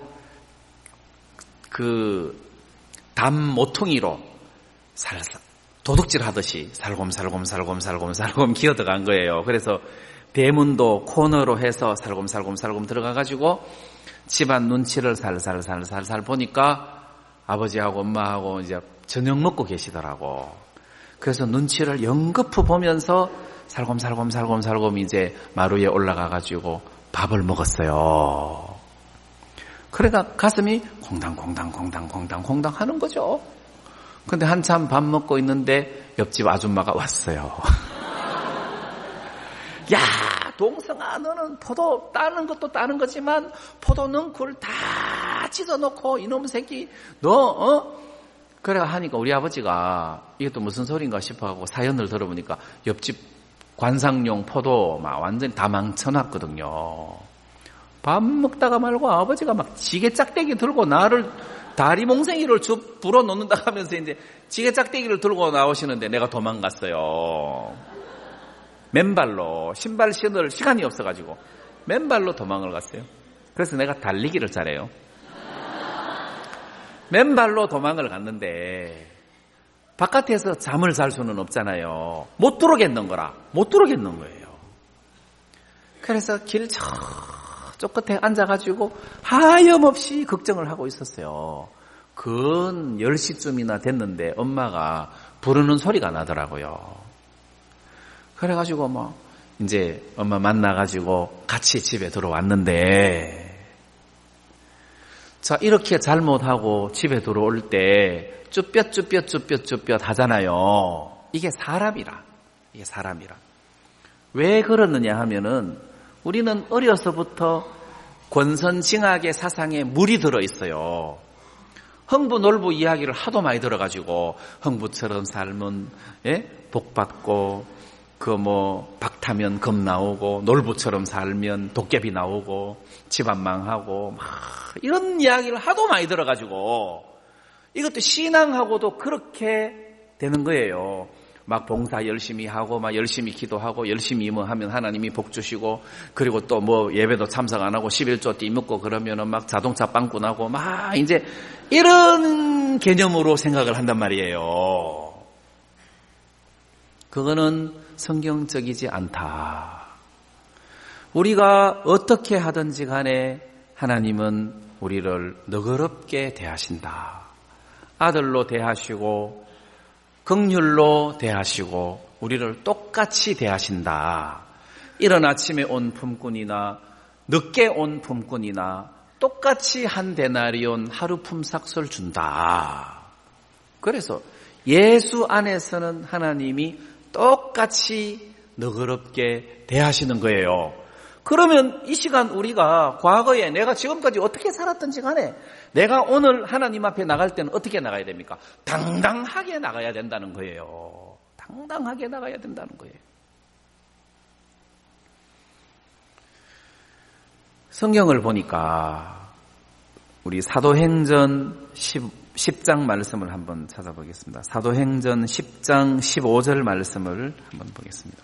그 담 모퉁이로 살살 도둑질 하듯이 살곰살곰 기어 들어간 거예요. 그래서 대문도 코너로 해서 살곰 들어가가지고 집안 눈치를 살살 보니까 아버지하고 엄마하고 이제 저녁 먹고 계시더라고. 그래서 눈치를 연거푸 보면서 살곰 이제 마루에 올라가가지고 밥을 먹었어요. 그러니까 가슴이 콩당 하는 거죠. 근데 한참 밥 먹고 있는데 옆집 아줌마가 왔어요. 야, 동성아, 너는 포도 따는 것도 따는 거지만 포도 능쿨 다 찢어놓고 이놈 새끼 너 그래 하니까 우리 아버지가 이것도 무슨 소린가 싶어하고 사연을 들어보니까 옆집 관상용 포도 막 완전히 다 망쳐놨거든요. 밥 먹다가 말고 아버지가 막 지게 짝대기 들고 나를 다리 몽생이를 불어 놓는다 하면서 이제 지게 짝대기를 들고 나오시는데 내가 도망갔어요. 맨발로, 신발 신을 시간이 없어가지고 맨발로 도망을 갔어요. 그래서 내가 달리기를 잘해요. 맨발로 도망을 갔는데 바깥에서 잠을 잘 수는 없잖아요. 못 들어오겠는 거예요. 그래서 길 저쪽 끝에 앉아가지고 하염없이 걱정을 하고 있었어요. 근 10시쯤이나 됐는데 엄마가 부르는 소리가 나더라고요. 그래가지고 뭐 이제 엄마 만나가지고 같이 집에 들어왔는데, 자, 이렇게 잘못하고 집에 들어올 때 쭈뼛 하잖아요. 이게 사람이라. 왜 그러느냐 하면은 우리는 어려서부터 권선징악의 사상에 물이 들어있어요. 흥부 놀부 이야기를 하도 많이 들어가지고 흥부처럼 살면 복받고 박 타면 금 나오고 놀부처럼 살면 도깨비 나오고 집안 망하고 막 이런 이야기를 하도 많이 들어가지고 이것도 신앙하고도 그렇게 되는 거예요. 막 봉사 열심히 하고 막 열심히 기도하고 열심히 뭐 하면 하나님이 복 주시고, 그리고 또 뭐 예배도 참석 안 하고 11조 띠 먹고 그러면은 막 자동차 빵꾸 나고 막 이제 이런 개념으로 생각을 한단 말이에요. 그거는 성경적이지 않다. 우리가 어떻게 하든지 간에 하나님은 우리를 너그럽게 대하신다. 아들로 대하시고 긍휼로 대하시고 우리를 똑같이 대하신다. 이른 아침에 온 품꾼이나 늦게 온 품꾼이나 똑같이 한 데나리온 하루 품삯을 준다. 그래서 예수 안에서는 하나님이 똑같이 너그럽게 대하시는 거예요. 그러면 이 시간 우리가 과거에 내가 지금까지 어떻게 살았든지 간에 내가 오늘 하나님 앞에 나갈 때는 어떻게 나가야 됩니까? 당당하게 나가야 된다는 거예요. 당당하게 나가야 된다는 거예요. 성경을 보니까 우리 사도행전 10장 말씀을 한번 찾아보겠습니다. 사도행전 10장 15절 말씀을 한번 보겠습니다.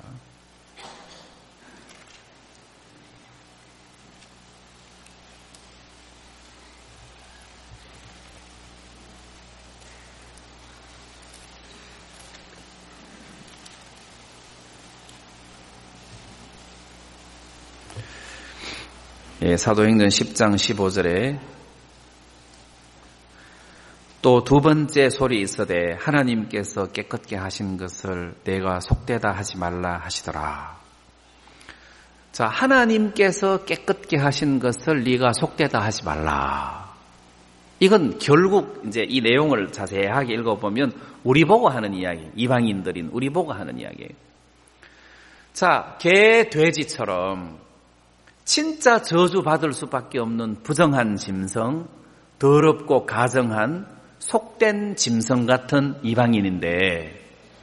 사도행전 10장 15절에 또 두 번째 소리 있어되 하나님께서 깨끗게 하신 것을 내가 속되다 하지 말라 하시더라. 자, 하나님께서 깨끗게 하신 것을 네가 속되다 하지 말라. 이건 결국 이제 이 내용을 자세하게 읽어보면 우리 보고 하는 이야기, 이방인들인 우리 보고 하는 이야기예요. 자, 개, 돼지처럼 진짜 저주받을 수밖에 없는 부정한 짐승, 더럽고 가정한 속된 짐승 같은 이방인인데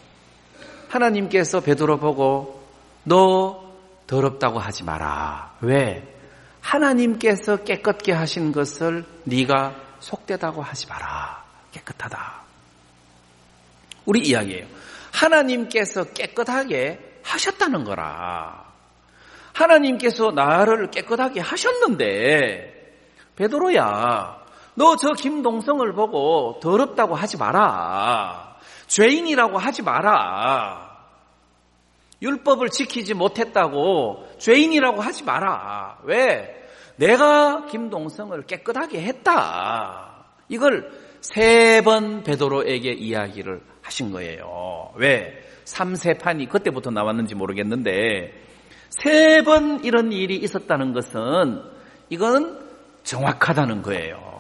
하나님께서 베드로 보고 너 더럽다고 하지 마라. 왜? 하나님께서 깨끗게 하신 것을 네가 속되다고 하지 마라. 깨끗하다. 우리 이야기예요. 하나님께서 깨끗하게 하셨다는 거라. 하나님께서 나를 깨끗하게 하셨는데 베드로야, 너 저 김동성을 보고 더럽다고 하지 마라. 죄인이라고 하지 마라. 율법을 지키지 못했다고 죄인이라고 하지 마라. 왜? 내가 김동성을 깨끗하게 했다. 이걸 3번 베드로에게 이야기를 하신 거예요. 왜? 3세판이 그때부터 나왔는지 모르겠는데 3번 이런 일이 있었다는 것은 이건 정확하다는 거예요.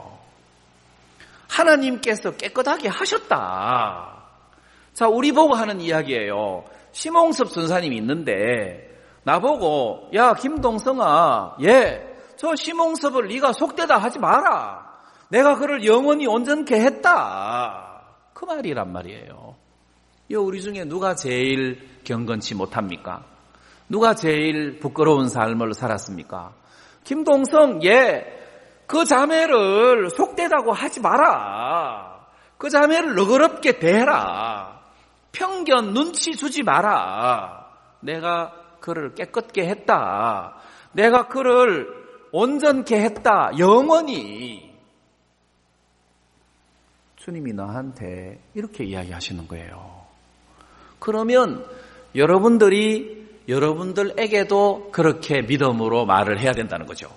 하나님께서 깨끗하게 하셨다. 자, 우리 보고 하는 이야기예요. 심홍섭 선사님이 있는데 나보고 야 김동성아, 저 심홍섭을 네가 속되다 하지 마라. 내가 그를 영원히 온전케 했다. 그 말이란 말이에요. 우리 중에 누가 제일 경건치 못합니까? 누가 제일 부끄러운 삶을 살았습니까? 김동성, 그 자매를 속되다고 하지 마라. 그 자매를 너그럽게 대해라. 편견, 눈치 주지 마라. 내가 그를 깨끗게 했다. 내가 그를 온전케 했다. 영원히. 주님이 나한테 이렇게 이야기하시는 거예요. 그러면 여러분들에게도 그렇게 믿음으로 말을 해야 된다는 거죠.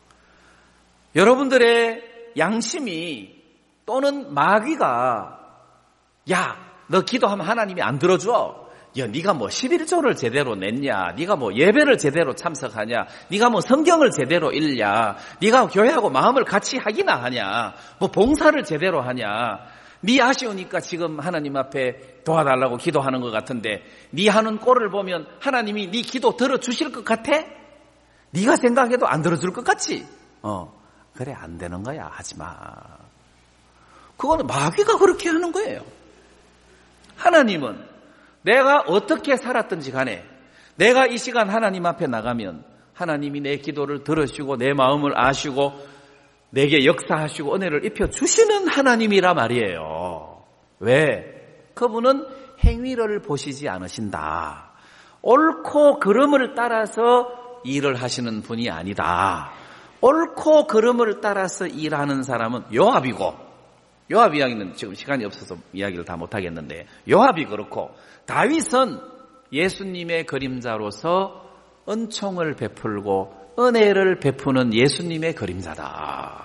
여러분들의 양심이 또는 마귀가 너 기도하면 하나님이 안 들어줘. 네가 뭐 11조를 제대로 냈냐? 네가 뭐 예배를 제대로 참석하냐? 네가 뭐 성경을 제대로 읽냐? 네가 교회하고 마음을 같이 하기나 하냐? 뭐 봉사를 제대로 하냐? 네 아쉬우니까 지금 하나님 앞에 도와달라고 기도하는 것 같은데 네 하는 꼴을 보면 하나님이 네 기도 들어주실 것 같아? 네가 생각해도 안 들어줄 것 같지? 그래, 안 되는 거야. 하지 마. 그거는 마귀가 그렇게 하는 거예요. 하나님은 내가 어떻게 살았든지 간에 내가 이 시간 하나님 앞에 나가면 하나님이 내 기도를 들으시고 내 마음을 아시고 내게 역사하시고 은혜를 입혀주시는 하나님이라 말이에요. 왜? 그분은 행위를 보시지 않으신다. 옳고 그름을 따라서 일을 하시는 분이 아니다. 옳고 그름을 따라서 일하는 사람은 요압이고, 요압 이야기는 지금 시간이 없어서 이야기를 다 못하겠는데 요압이 그렇고 다윗은 예수님의 그림자로서 은총을 베풀고 은혜를 베푸는 예수님의 그림자다.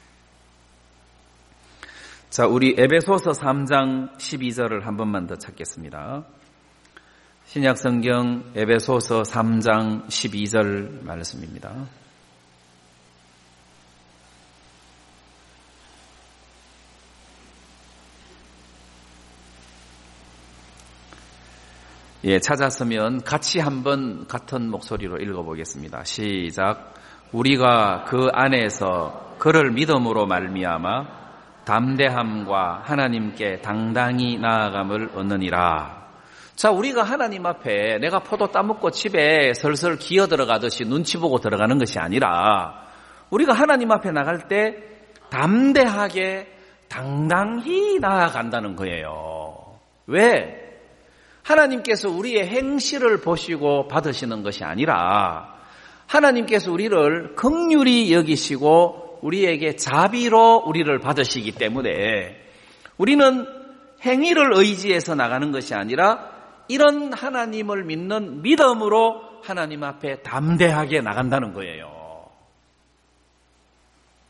자, 우리 에베소서 3장 12절을 한 번만 더 찾겠습니다. 신약성경 에베소서 3장 12절 말씀입니다. 찾았으면 같이 한번 같은 목소리로 읽어보겠습니다. 시작. 우리가 그 안에서 그를 믿음으로 말미암아 담대함과 하나님께 당당히 나아감을 얻느니라. 자, 우리가 하나님 앞에 내가 포도 따먹고 집에 설설 기어 들어가듯이 눈치 보고 들어가는 것이 아니라 우리가 하나님 앞에 나갈 때 담대하게 당당히 나아간다는 거예요. 왜? 하나님께서 우리의 행실을 보시고 받으시는 것이 아니라 하나님께서 우리를 긍휼히 여기시고 우리에게 자비로 우리를 받으시기 때문에 우리는 행위를 의지해서 나가는 것이 아니라 이런 하나님을 믿는 믿음으로 하나님 앞에 담대하게 나간다는 거예요.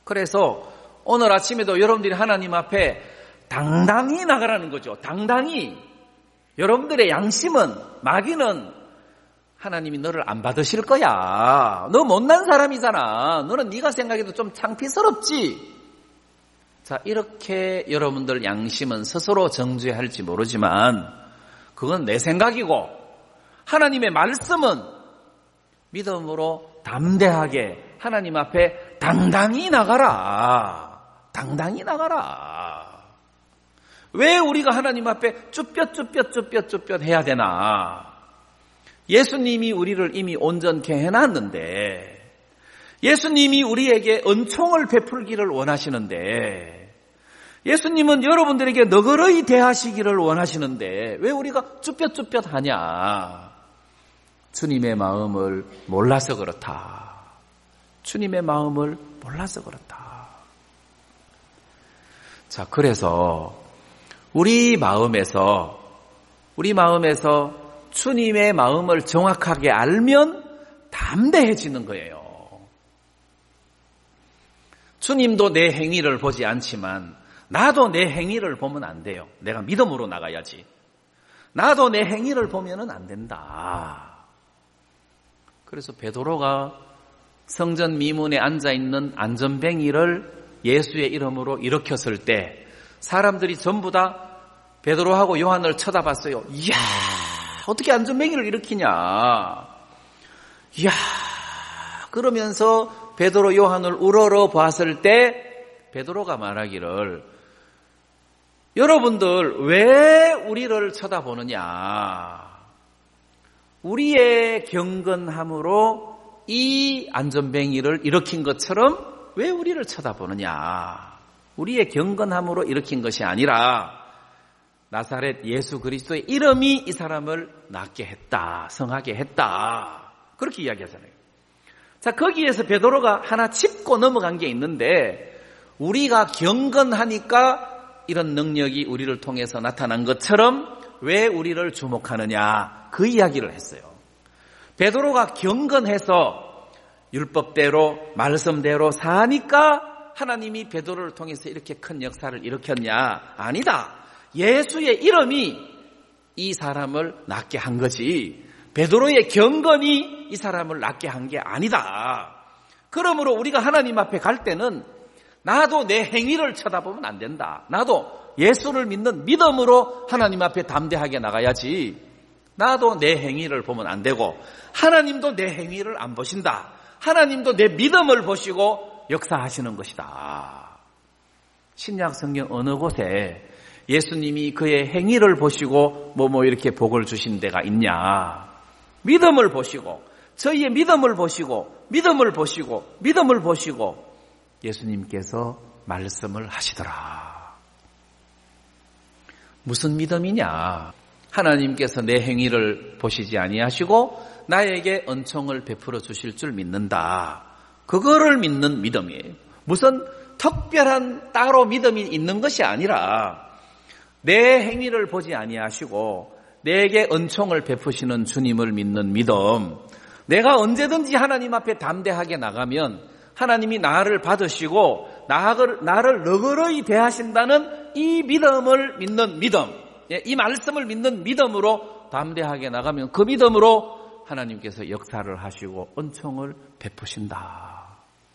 그래서 오늘 아침에도 여러분들이 하나님 앞에 당당히 나가라는 거죠. 당당히. 여러분들의 양심은, 마귀는 하나님이 너를 안 받으실 거야. 너 못난 사람이잖아. 너는 네가 생각해도 좀 창피스럽지. 자, 이렇게 여러분들 양심은 스스로 정죄할지 모르지만 그건 내 생각이고, 하나님의 말씀은 믿음으로 담대하게 하나님 앞에 당당히 나가라. 당당히 나가라. 왜 우리가 하나님 앞에 쭈뼛 해야 되나? 예수님이 우리를 이미 온전케 해놨는데, 예수님이 우리에게 은총을 베풀기를 원하시는데, 예수님은 여러분들에게 너그러이 대하시기를 원하시는데 왜 우리가 쭈뼛 하냐? 주님의 마음을 몰라서 그렇다. 주님의 마음을 몰라서 그렇다. 자, 그래서 우리 마음에서 주님의 마음을 정확하게 알면 담대해지는 거예요. 주님도 내 행위를 보지 않지만 나도 내 행위를 보면 안 돼요. 내가 믿음으로 나가야지. 나도 내 행위를 보면은 안 된다. 그래서 베드로가 성전 미문에 앉아있는 안전뱅이를 예수의 이름으로 일으켰을 때 사람들이 전부 다 베드로하고 요한을 쳐다봤어요. 이야, 어떻게 안전뱅이를 일으키냐. 이야, 그러면서 베드로 요한을 우러러 봤을 때 베드로가 말하기를, 여러분들 왜 우리를 쳐다보느냐. 우리의 경건함으로 이 안전뱅이를 일으킨 것처럼 왜 우리를 쳐다보느냐. 우리의 경건함으로 일으킨 것이 아니라 나사렛 예수 그리스도의 이름이 이 사람을 낫게 했다, 성하게 했다, 그렇게 이야기하잖아요. 자, 거기에서 베드로가 하나 짚고 넘어간 게 있는데, 우리가 경건하니까 이런 능력이 우리를 통해서 나타난 것처럼 왜 우리를 주목하느냐, 그 이야기를 했어요. 베드로가 경건해서 율법대로 말씀대로 사니까 하나님이 베드로를 통해서 이렇게 큰 역사를 일으켰냐? 아니다. 예수의 이름이 이 사람을 낫게 한 거지, 베드로의 경건이 이 사람을 낫게 한 게 아니다. 그러므로 우리가 하나님 앞에 갈 때는 나도 내 행위를 쳐다보면 안 된다. 나도 예수를 믿는 믿음으로 하나님 앞에 담대하게 나가야지. 나도 내 행위를 보면 안 되고 하나님도 내 행위를 안 보신다. 하나님도 내 믿음을 보시고 역사하시는 것이다. 신약 성경 어느 곳에 예수님이 그의 행위를 보시고 뭐 이렇게 복을 주신 데가 있냐. 믿음을 보시고, 저희의 믿음을 보시고 예수님께서 말씀을 하시더라. 무슨 믿음이냐? 하나님께서 내 행위를 보시지 아니하시고 나에게 은총을 베풀어 주실 줄 믿는다. 그거를 믿는 믿음이에요. 무슨 특별한 따로 믿음이 있는 것이 아니라 내 행위를 보지 아니하시고 내게 은총을 베푸시는 주님을 믿는 믿음. 내가 언제든지 하나님 앞에 담대하게 나가면 하나님이 나를 받으시고 나를 너그러이 대하신다는 이 믿음을 믿는 믿음, 이 말씀을 믿는 믿음으로 담대하게 나가면 그 믿음으로 하나님께서 역사를 하시고 은총을 베푸신다.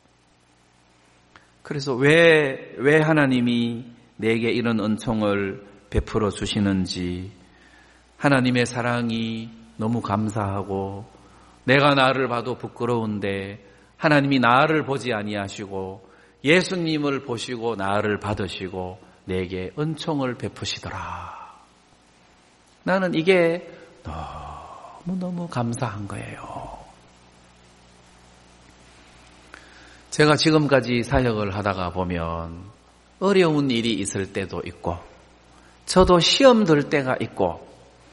그래서 왜 하나님이 내게 이런 은총을 베풀어 주시는지, 하나님의 사랑이 너무 감사하고 내가 나를 봐도 부끄러운데 하나님이 나를 보지 아니하시고 예수님을 보시고 나를 받으시고 내게 은총을 베푸시더라. 나는 이게 너무너무 감사한 거예요. 제가 지금까지 사역을 하다가 보면 어려운 일이 있을 때도 있고, 저도 시험 들 때가 있고,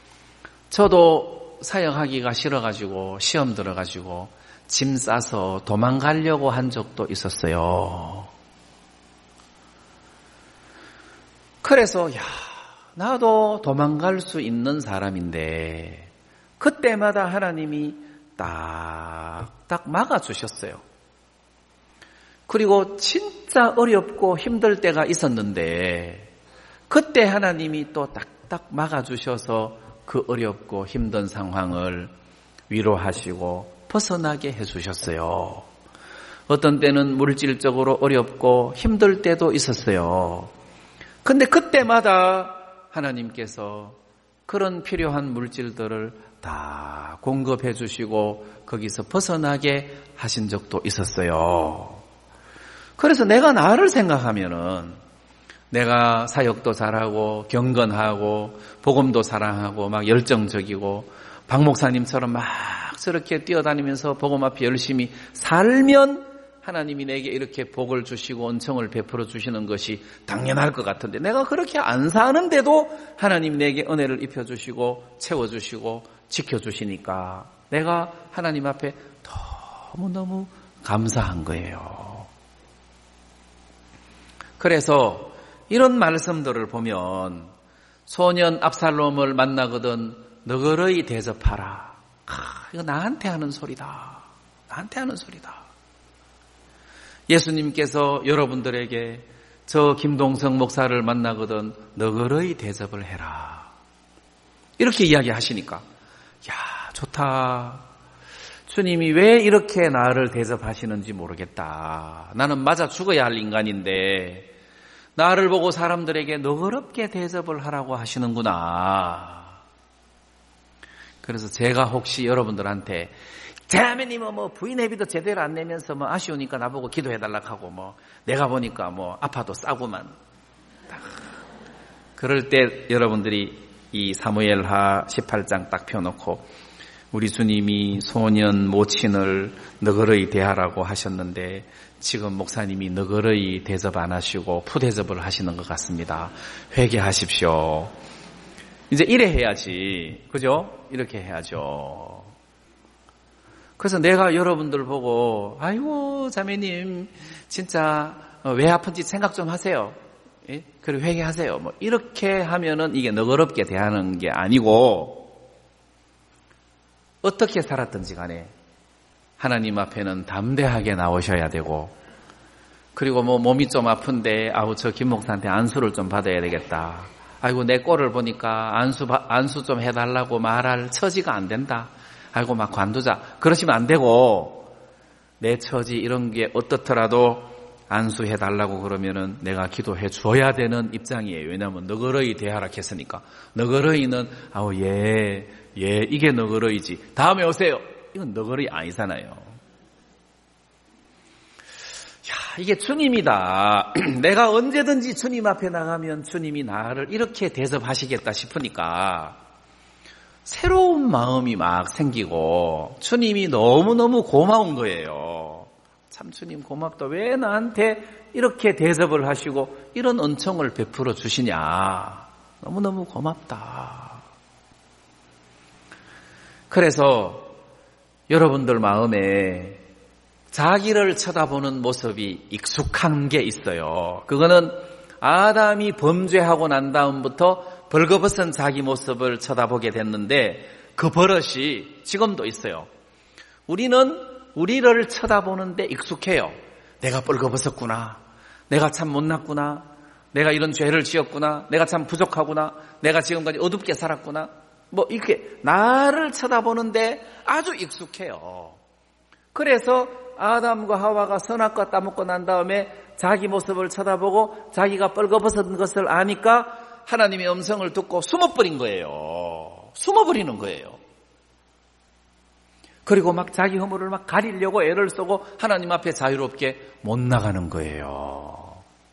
저도 사역하기가 싫어가지고 시험 들어가지고 짐 싸서 도망가려고 한 적도 있었어요. 그래서 나도 도망갈 수 있는 사람인데 그때마다 하나님이 딱 막아주셨어요. 그리고 진짜 어렵고 힘들 때가 있었는데 그때 하나님이 또 딱딱 막아주셔서 그 어렵고 힘든 상황을 위로하시고 벗어나게 해주셨어요. 어떤 때는 물질적으로 어렵고 힘들 때도 있었어요. 근데 그때마다 하나님께서 그런 필요한 물질들을 다 공급해 주시고 거기서 벗어나게 하신 적도 있었어요. 그래서 내가 나를 생각하면은 내가 사역도 잘하고 경건하고 복음도 사랑하고 막 열정적이고 박 목사님처럼 막 저렇게 뛰어다니면서 복음 앞에 열심히 살면 하나님이 내게 이렇게 복을 주시고 은총을 베풀어 주시는 것이 당연할 것 같은데 내가 그렇게 안 사는데도 하나님이 내게 은혜를 입혀주시고 채워주시고 지켜주시니까 내가 하나님 앞에 너무너무 감사한 거예요. 그래서 이런 말씀들을 보면 소년 압살롬을 만나거든 너그러이 대접하라. 이거 나한테 하는 소리다. 나한테 하는 소리다. 예수님께서 여러분들에게 저 김동성 목사를 만나거든 너그러이 대접을 해라. 이렇게 이야기하시니까 야 좋다. 주님이 왜 이렇게 나를 대접하시는지 모르겠다. 나는 맞아 죽어야 할 인간인데 나를 보고 사람들에게 너그럽게 대접을 하라고 하시는구나. 그래서 제가 혹시 여러분들한테 자매님은 뭐 부인 회비도 제대로 안 내면서 뭐 아쉬우니까 나보고 기도해달라고 하고 뭐 내가 보니까 뭐 아파도 싸구만. 그럴 때 여러분들이 이 사무엘하 18장 딱 펴놓고 우리 주님이 소년 모친을 너그러이 대하라고 하셨는데 지금 목사님이 너그러이 대접 안 하시고 푸대접을 하시는 것 같습니다. 회개하십시오. 이제 이래 해야지. 그죠? 이렇게 해야죠. 그래서 내가 여러분들 보고 아이고 자매님 진짜 왜 아픈지 생각 좀 하세요. 예? 그리고 회개하세요. 뭐 이렇게 하면은 이게 너그럽게 대하는 게 아니고 어떻게 살았든지 간에 하나님 앞에는 담대하게 나오셔야 되고 그리고 뭐 몸이 좀 아픈데 아우 저 김 목사한테 안수를 좀 받아야 되겠다. 아이고 내 꼴을 보니까 안수 좀 해달라고 말할 처지가 안 된다. 아이고 막 관두자. 그러시면 안 되고 내 처지 이런 게 어떻더라도 안수해달라고 그러면은 내가 기도해 줘야 되는 입장이에요. 왜냐하면 너그러이 대하라 했으니까. 너그러이는 아우 예 이게 너그러이지. 다음에 오세요. 이건 너그러이 아니잖아요. 야 이게 주님이다. 내가 언제든지 주님 앞에 나가면 주님이 나를 이렇게 대접하시겠다 싶으니까 새로운 마음이 막 생기고 주님이 너무너무 고마운 거예요. 참 주님 고맙다. 왜 나한테 이렇게 대접을 하시고 이런 은총을 베풀어 주시냐. 너무너무 고맙다. 그래서 여러분들 마음에 자기를 쳐다보는 모습이 익숙한 게 있어요. 그거는 아담이 범죄하고 난 다음부터 벌거벗은 자기 모습을 쳐다보게 됐는데 그 버릇이 지금도 있어요. 우리는 우리를 쳐다보는데 익숙해요. 내가 벌거벗었구나. 내가 참 못났구나. 내가 이런 죄를 지었구나. 내가 참 부족하구나. 내가 지금까지 어둡게 살았구나. 뭐 이렇게 나를 쳐다보는데 아주 익숙해요. 그래서 아담과 하와가 선악과 따먹고 난 다음에 자기 모습을 쳐다보고 자기가 벌거벗은 것을 아니까 하나님의 음성을 듣고 숨어버린 거예요. 숨어버리는 거예요. 그리고 막 자기 허물을 막 가리려고 애를 쓰고 하나님 앞에 자유롭게 못 나가는 거예요.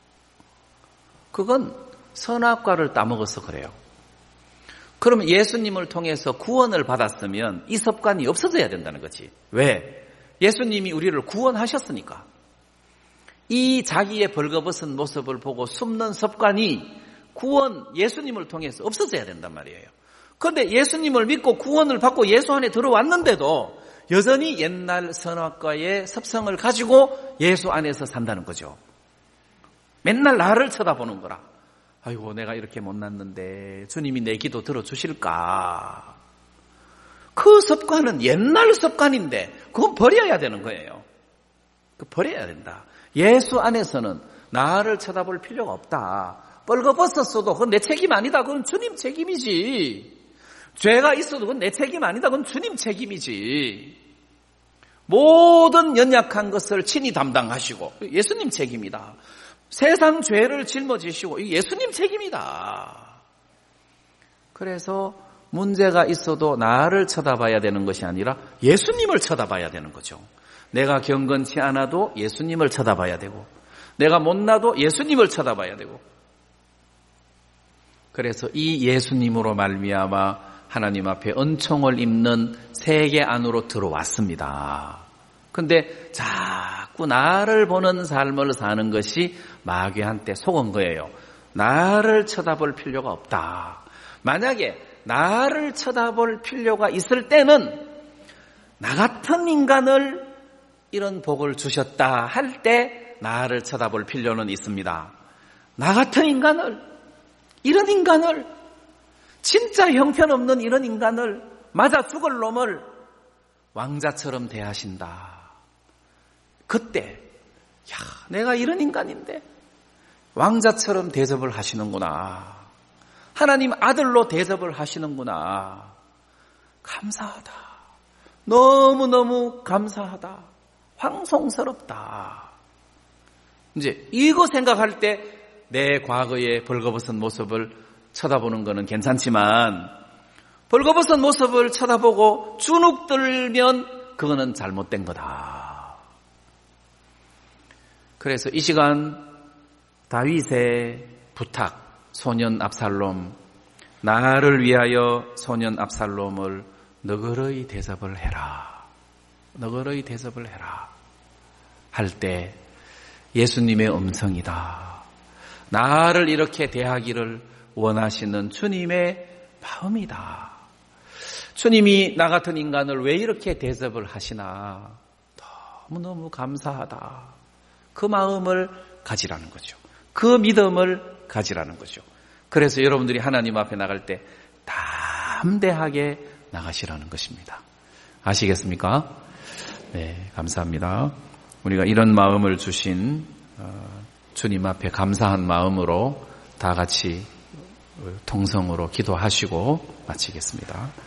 그건 선악과를 따먹어서 그래요. 그러면 예수님을 통해서 구원을 받았으면 이 습관이 없어져야 된다는 거지. 왜? 예수님이 우리를 구원하셨으니까. 이 자기의 벌거벗은 모습을 보고 숨는 습관이 구원 예수님을 통해서 없어져야 된단 말이에요. 그런데 예수님을 믿고 구원을 받고 예수 안에 들어왔는데도 여전히 옛날 선악과의 습성을 가지고 예수 안에서 산다는 거죠. 맨날 나를 쳐다보는 거라. 아이고 내가 이렇게 못났는데 주님이 내 기도 들어주실까. 그 습관은 옛날 습관인데 그건 버려야 되는 거예요. 그 버려야 된다. 예수 안에서는 나를 쳐다볼 필요가 없다. 뻘거벗었어도 그건 내 책임 아니다. 그건 주님 책임이지. 죄가 있어도 그건 내 책임 아니다. 그건 주님 책임이지. 모든 연약한 것을 친히 담당하시고 예수님 책임이다. 세상 죄를 짊어지시고 예수님 책임이다. 그래서 문제가 있어도 나를 쳐다봐야 되는 것이 아니라 예수님을 쳐다봐야 되는 거죠. 내가 경건치 않아도 예수님을 쳐다봐야 되고 내가 못나도 예수님을 쳐다봐야 되고 그래서 이 예수님으로 말미암아 하나님 앞에 은총을 입는 세계 안으로 들어왔습니다. 근데 자꾸 나를 보는 삶을 사는 것이 마귀한테 속은 거예요. 나를 쳐다볼 필요가 없다. 만약에 나를 쳐다볼 필요가 있을 때는 나 같은 인간을 이런 복을 주셨다 할 때 나를 쳐다볼 필요는 있습니다. 나 같은 인간을, 이런 인간을, 진짜 형편없는 이런 인간을, 맞아 죽을 놈을 왕자처럼 대하신다. 그때 내가 이런 인간인데 왕자처럼 대접을 하시는구나. 하나님 아들로 대접을 하시는구나. 감사하다. 너무너무 감사하다. 황송스럽다. 이제 이거 생각할 때 내 과거의 벌거벗은 모습을 쳐다보는 거는 괜찮지만 벌거벗은 모습을 쳐다보고 주눅들면 그거는 잘못된 거다. 그래서 이 시간 다윗의 부탁, 소년 압살롬, 나를 위하여 소년 압살롬을 너그러이 대접을 해라. 너그러이 대접을 해라. 할 때 예수님의 음성이다. 나를 이렇게 대하기를 원하시는 주님의 마음이다. 주님이 나 같은 인간을 왜 이렇게 대접을 하시나 너무너무 감사하다. 그 마음을 가지라는 거죠. 그 믿음을 가지라는 거죠. 그래서 여러분들이 하나님 앞에 나갈 때 담대하게 나가시라는 것입니다. 아시겠습니까? 네, 감사합니다. 우리가 이런 마음을 주신 주님 앞에 감사한 마음으로 다 같이 통성으로 기도하시고 마치겠습니다.